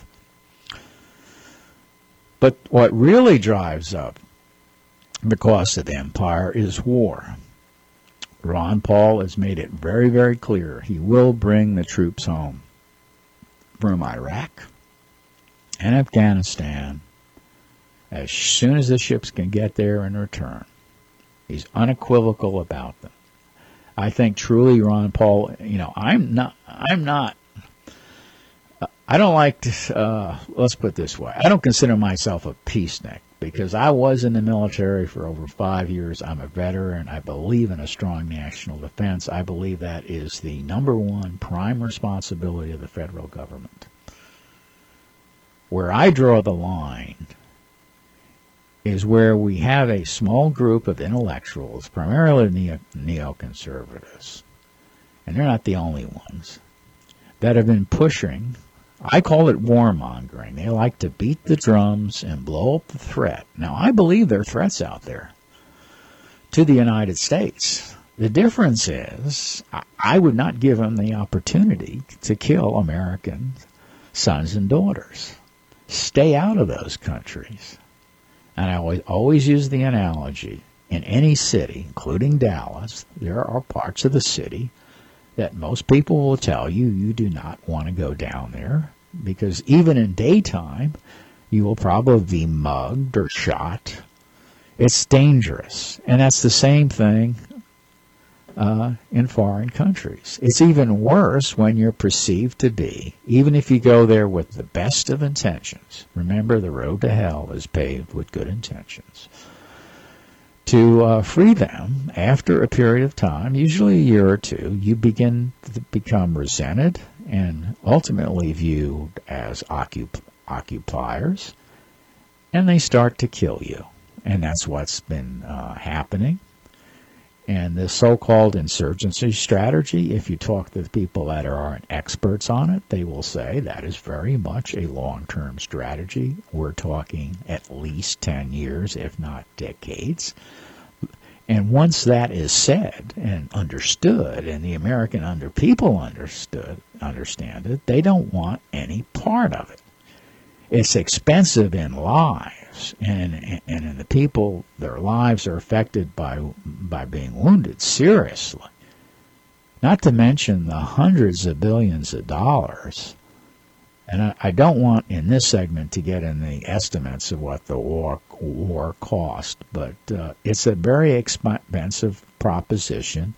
But what really drives up the cost of the empire is war. Ron Paul has made it very, very clear he will bring the troops home from Iraq and Afghanistan as soon as the ships can get there and return. He's unequivocal about them. I think truly Ron Paul, you know, I'm not, I'm not, I don't like to, uh, let's put it this way. I don't consider myself a peacenik because I was in the military for over five years. I'm a veteran. I believe in a strong national defense. I believe that is the number one prime responsibility of the federal government. Where I draw the line is where we have a small group of intellectuals, primarily neo- neoconservatives, and they're not the only ones, that have been pushing, I call it warmongering. They like to beat the drums and blow up the threat. Now, I believe there are threats out there to the United States. The difference is I would not give them the opportunity to kill American sons and daughters. Stay out of those countries. And I always, always use the analogy, in any city, including Dallas, there are parts of the city that most people will tell you you do not want to go down there because even in daytime, you will probably be mugged or shot. It's dangerous. And that's the same thing uh, in foreign countries. It's even worse when you're perceived to be, even if you go there with the best of intentions. Remember, the road to hell is paved with good intentions. to uh, free them, after a period of time, usually a year or two, you begin to become resented and ultimately viewed as occup- occupiers, and they start to kill you. And that's what's been uh, happening. And this so-called insurgency strategy, if you talk to the people that aren't experts on it, they will say that is very much a long-term strategy. We're talking at least ten years, if not decades. And once that is said and understood, and the American under people understood understand it, they don't want any part of it. It's expensive in lives, and and in the people, their lives are affected by by being wounded seriously. Not to mention the hundreds of billions of dollars. And I, I don't want in this segment to get in the estimates of what the war war cost, but uh, it's a very expensive proposition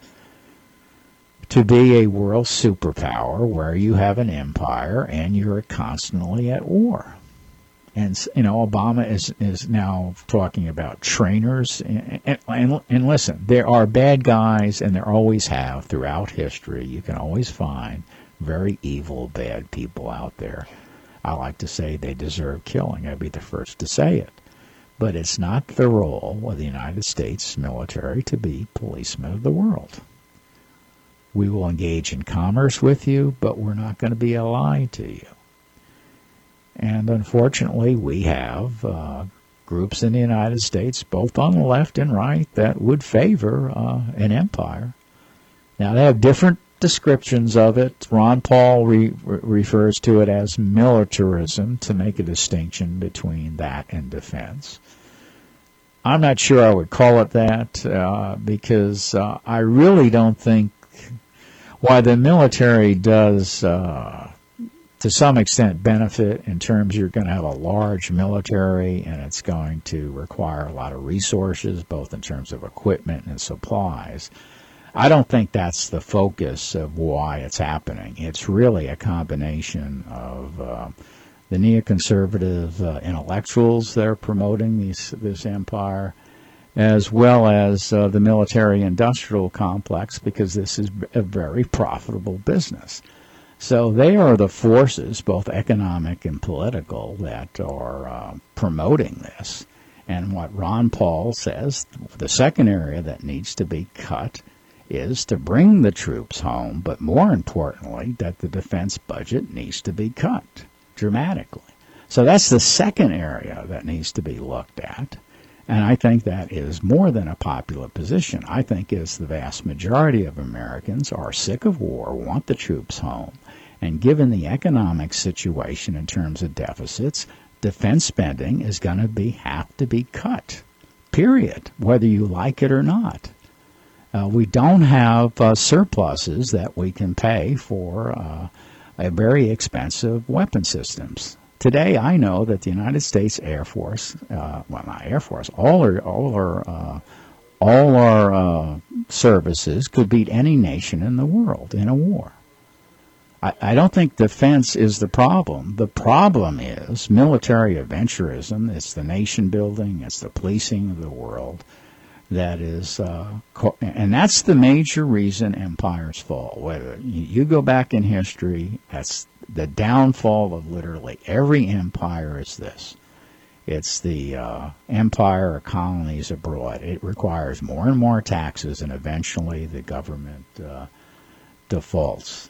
to be a world superpower where you have an empire and you're constantly at war. And, you know, Obama is, is now talking about trainers. And, and, and listen, there are bad guys, and there always have throughout history. You can always find very evil, bad people out there. I like to say they deserve killing. I'd be the first to say it. But it's not the role of the United States military to be policemen of the world. We will engage in commerce with you, but we're not going to be a lie to you. And unfortunately, we have uh, groups in the United States, both on the left and right, that would favor uh, an empire. Now, they have different descriptions of it. Ron Paul re- refers to it as militarism to make a distinction between that and defense. I'm not sure I would call it that uh, because uh, I really don't think why the military does uh, to some extent benefit in terms you're going to have a large military and it's going to require a lot of resources, both in terms of equipment and supplies. I don't think that's the focus of why it's happening. It's really a combination of uh, the neoconservative uh, intellectuals that are promoting these, this empire, as well as uh, the military-industrial complex, because this is a very profitable business. So they are the forces, both economic and political, that are uh, promoting this. And what Ron Paul says, the second area that needs to be cut is to bring the troops home, but more importantly, that the defense budget needs to be cut dramatically. So that's the second area that needs to be looked at. And I think that is more than a popular position. I think it's the vast majority of Americans are sick of war, want the troops home. And given the economic situation in terms of deficits, defense spending is going to be have to be cut, period, whether you like it or not. Uh, we don't have uh, surpluses that we can pay for uh, a very expensive weapon systems. Today, I know that the United States Air Force, uh, well, not Air Force, all our all our uh, all our uh, services could beat any nation in the world in a war. I, I don't think defense is the problem. The problem is military adventurism. It's the nation building. It's the policing of the world. That is, uh, co- and that's the major reason empires fall. Whether you go back in history, that's the downfall of literally every empire is this. It's the uh, empire or colonies abroad. It requires more and more taxes, and eventually the government uh, defaults.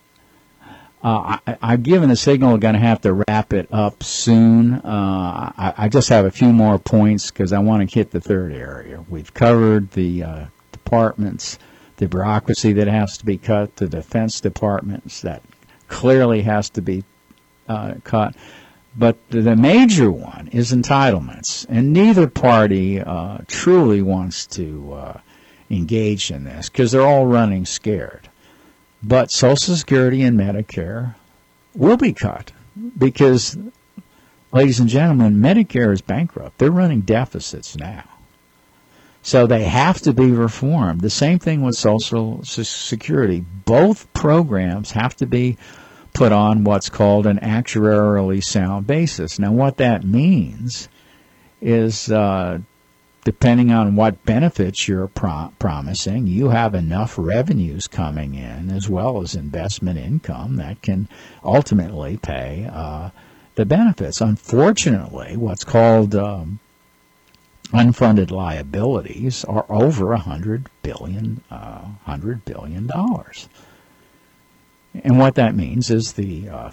Uh, I, I've given the signal we're going to have to wrap it up soon. Uh, I, I just have a few more points because I want to hit the third area. We've covered the uh, departments, the bureaucracy that has to be cut, the defense departments that clearly has to be uh, cut. But the major one is entitlements, and neither party uh, truly wants to uh, engage in this because they're all running scared. But Social Security and Medicare will be cut because, ladies and gentlemen, Medicare is bankrupt. They're running deficits now. So they have to be reformed. The same thing with Social Security. Both programs have to be put on what's called an actuarially sound basis. Now, what that means is uh, depending on what benefits you're pro- promising, you have enough revenues coming in as well as investment income that can ultimately pay uh, the benefits. Unfortunately, what's called um, unfunded liabilities are over a hundred billion, uh, hundred billion dollars, and what that means is the uh,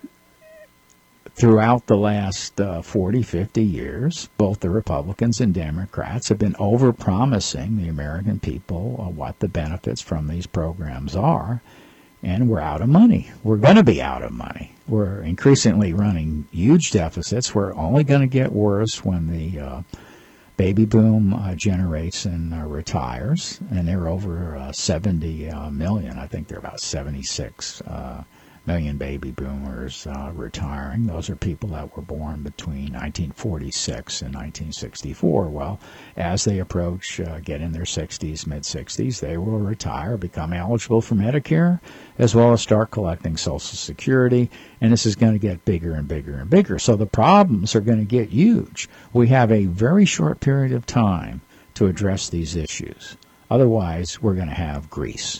throughout the last uh, forty, fifty years, both the Republicans and Democrats have been overpromising the American people uh, what the benefits from these programs are, and we're out of money. We're going to be out of money. We're increasingly running huge deficits. We're only going to get worse when the uh, baby boom uh, generation uh, retires, and they're over uh, seventy uh, million. I think they're about seventy-six uh million baby boomers uh, retiring. Those are people that were born between nineteen forty-six and nineteen sixty-four. Well, as they approach, uh, get in their sixties, mid-sixties, they will retire, become eligible for Medicare, as well as start collecting Social Security, and this is going to get bigger and bigger and bigger. So the problems are going to get huge. We have a very short period of time to address these issues. Otherwise, we're going to have Greece.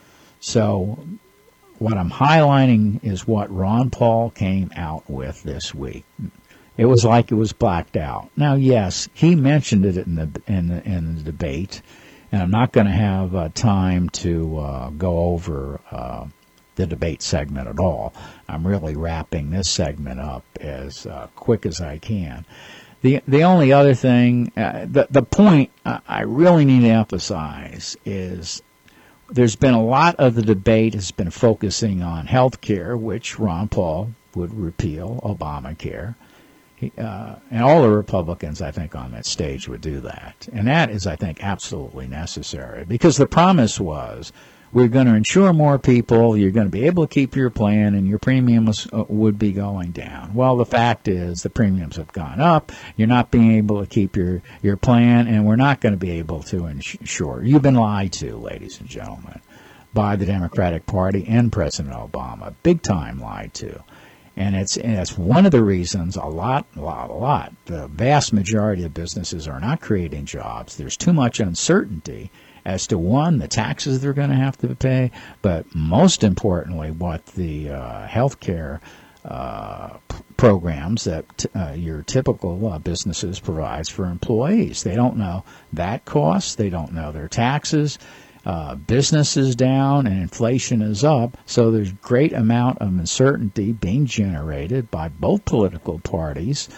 So what I'm highlighting is what Ron Paul came out with this week. It was like it was blacked out. Now, yes, he mentioned it in the in the, in the debate, and I'm not going to have uh, time to uh, go over uh, the debate segment at all. I'm really wrapping this segment up as uh, quick as I can. The the only other thing, uh, the the point uh, I really need to emphasize is, there's been a lot of the debate has been focusing on health care, which Ron Paul would repeal Obamacare. He, uh, and all the Republicans, I think, on that stage would do that. And that is, I think, absolutely necessary, because the promise was, we're going to insure more people, you're going to be able to keep your plan, and your premiums uh, would be going down. Well, the fact is the premiums have gone up, you're not being able to keep your, your plan, and we're not going to be able to insure. You've been lied to, ladies and gentlemen, by the Democratic Party and President Obama. Big time lied to. And it's, and it's one of the reasons a lot, a lot, a lot, the vast majority of businesses are not creating jobs. There's too much uncertainty as to, one, the taxes they're going to have to pay, but most importantly, what the uh, health care uh, p- programs that t- uh, your typical uh, businesses provides for employees. They don't know that cost. They don't know their taxes. Uh, business is down and inflation is up, so there's great amount of uncertainty being generated by both political parties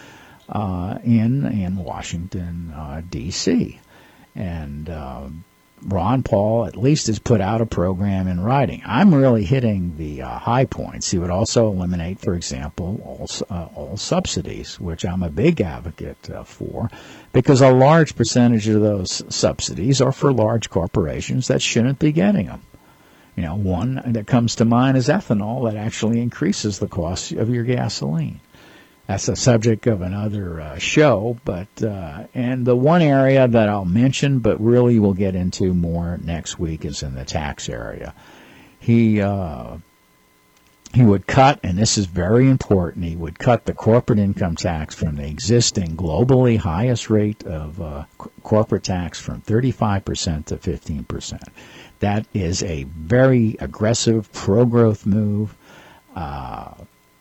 uh, in in Washington, uh, D C And uh, Ron Paul at least has put out a program in writing. I'm really hitting the uh, high points. He would also eliminate, for example, all, uh, all subsidies, which I'm a big advocate uh, for, because a large percentage of those subsidies are for large corporations that shouldn't be getting them. You know, one that comes to mind is ethanol, that actually increases the cost of your gasoline. That's the subject of another uh, show, but uh, and the one area that I'll mention, but really we'll get into more next week, is in the tax area. He uh, he would cut, and this is very important, he would cut the corporate income tax from the existing globally highest rate of uh, c- corporate tax from thirty-five percent to fifteen percent. That is a very aggressive pro-growth move. Uh,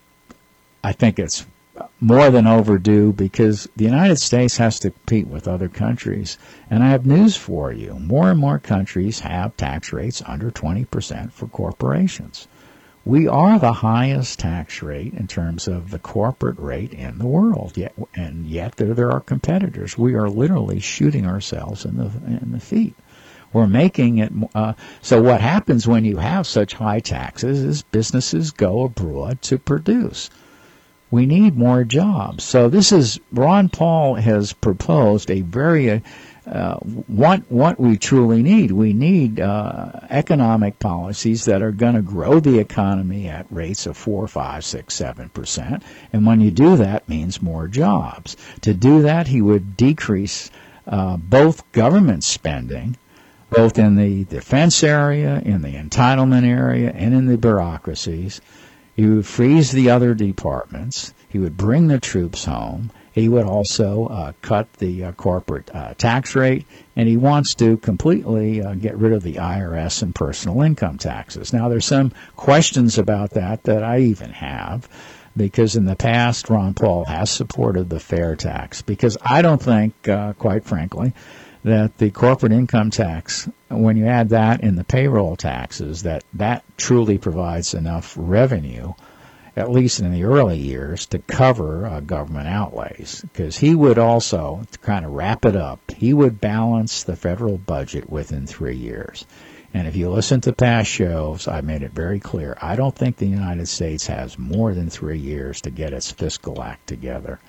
I think it's more than overdue, because the United States has to compete with other countries. And I have news for you. More and more countries have tax rates under twenty percent for corporations. We are the highest tax rate in terms of the corporate rate in the world, yet, and yet there, there are competitors. We are literally shooting ourselves in the in the feet. We're making it, uh, so what happens when you have such high taxes is businesses go abroad to produce. We need more jobs. So this is, Ron Paul has proposed a very, uh, what, what we truly need. We need uh, economic policies that are going to grow the economy at rates of four, five, six, seven percent. And when you do that, it means more jobs. To do that, he would decrease uh, both government spending, both in the defense area, in the entitlement area, and in the bureaucracies. He would freeze the other departments. He would bring the troops home. He would also uh, cut the uh, corporate uh, tax rate, and he wants to completely uh, get rid of the I R S and personal income taxes. Now, there's some questions about that that I even have, because in the past, Ron Paul has supported the fair tax, because I don't think, uh, quite frankly, that the corporate income tax, when you add that in the payroll taxes, that that truly provides enough revenue, at least in the early years, to cover uh, government outlays. Because he would also, to kind of wrap it up, he would balance the federal budget within three years. And if you listen to past shows, I made it very clear, I don't think the United States has more than three years to get its fiscal act together.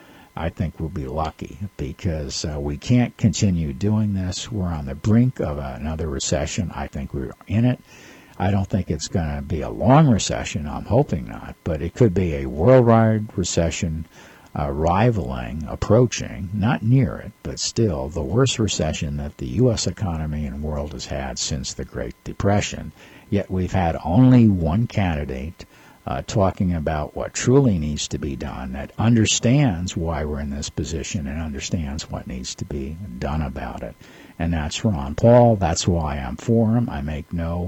I think we'll be lucky, because uh, we can't continue doing this. We're on the brink of another recession. I think we're in it. I don't think it's going to be a long recession. I'm hoping not. But it could be a worldwide recession uh, rivaling, approaching, not near it, but still the worst recession that the U S economy and world has had since the Great Depression. Yet we've had only one candidate Uh, talking about what truly needs to be done, that understands why we're in this position and understands what needs to be done about it. And that's Ron Paul. That's why I'm for him. I make no,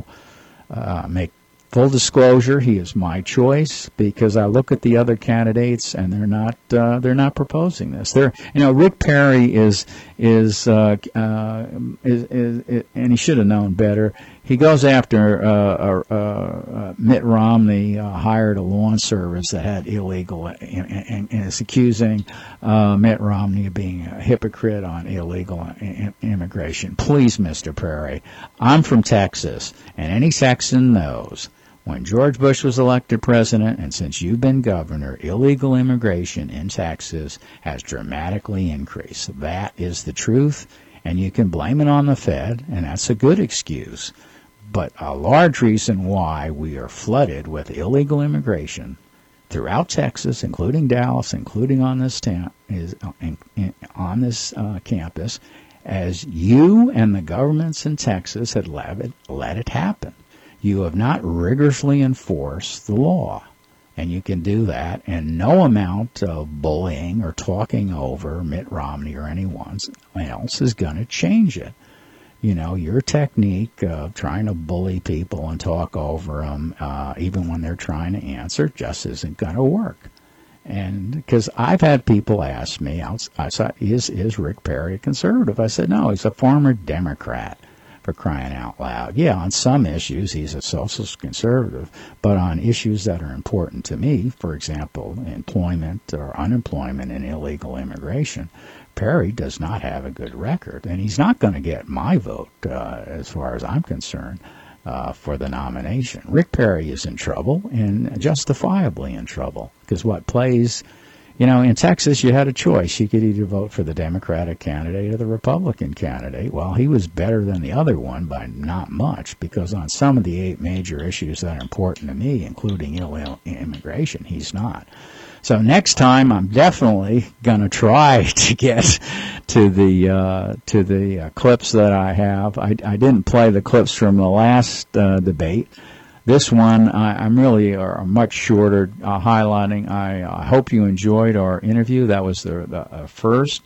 uh, make full disclosure, he is my choice, because I look at the other candidates and they're not, uh, they're not proposing this. They're, you know, Rick Perry is, is, uh, uh, is, is, is and he should have known better. He goes after uh, uh, uh, Mitt Romney uh, hired a lawn service that had illegal, and, and, and is accusing uh, Mitt Romney of being a hypocrite on illegal in, immigration. Please, Mister Perry, I'm from Texas, and any Texan knows when George Bush was elected president, and since you've been governor, illegal immigration in Texas has dramatically increased. That is the truth, and you can blame it on the Fed, and that's a good excuse. But a large reason why we are flooded with illegal immigration throughout Texas, including Dallas, including on this town, is in, in, on this uh, campus, as you and the governments in Texas had let it, let it happen. You have not rigorously enforced the law, and you can do that, and no amount of bullying or talking over Mitt Romney or anyone else is going to change it. You know, your technique of trying to bully people and talk over them, uh, even when they're trying to answer, just isn't going to work. And because I've had people ask me, outside, is, is Rick Perry a conservative? I said, no, he's a former Democrat, for crying out loud. Yeah, on some issues, he's a socialist conservative, but on issues that are important to me, for example, employment or unemployment and illegal immigration, Perry does not have a good record, and he's not going to get my vote, uh, as far as I'm concerned, uh, for the nomination. Rick Perry is in trouble, and justifiably in trouble, because what plays, you know, in Texas, you had a choice. You could either vote for the Democratic candidate or the Republican candidate. Well, he was better than the other one by not much, because on some of the eight major issues that are important to me, including illegal immigration, he's not. So next time, I'm definitely going to try to get to the uh, to the uh, clips that I have. I, I didn't play the clips from the last uh, debate. This one, I, I'm really are much shorter, uh, highlighting. I, I hope you enjoyed our interview. That was the, the uh, first.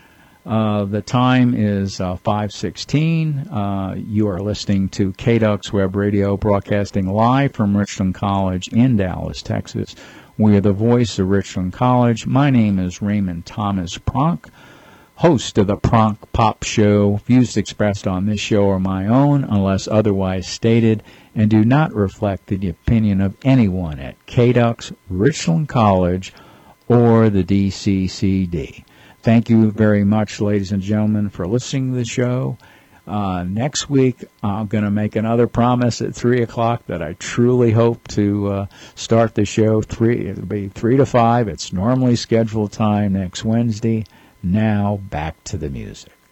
Uh, the time is uh, five sixteen. Uh, you are listening to K D U X Web Radio, broadcasting live from Richland College in Dallas, Texas. We are the voice of Richland College. My name is Raymond Thomas Pronk, host of the Pronk Pop Show. Views expressed on this show are my own, unless otherwise stated, and do not reflect the opinion of anyone at K D U X, Richland College, or the D C C D. Thank you very much, ladies and gentlemen, for listening to the show. Uh, next week, I'm going to make another promise at three o'clock that I truly hope to uh, start the show. Three, it'll be three to five. It's normally scheduled time next Wednesday. Now, back to the music.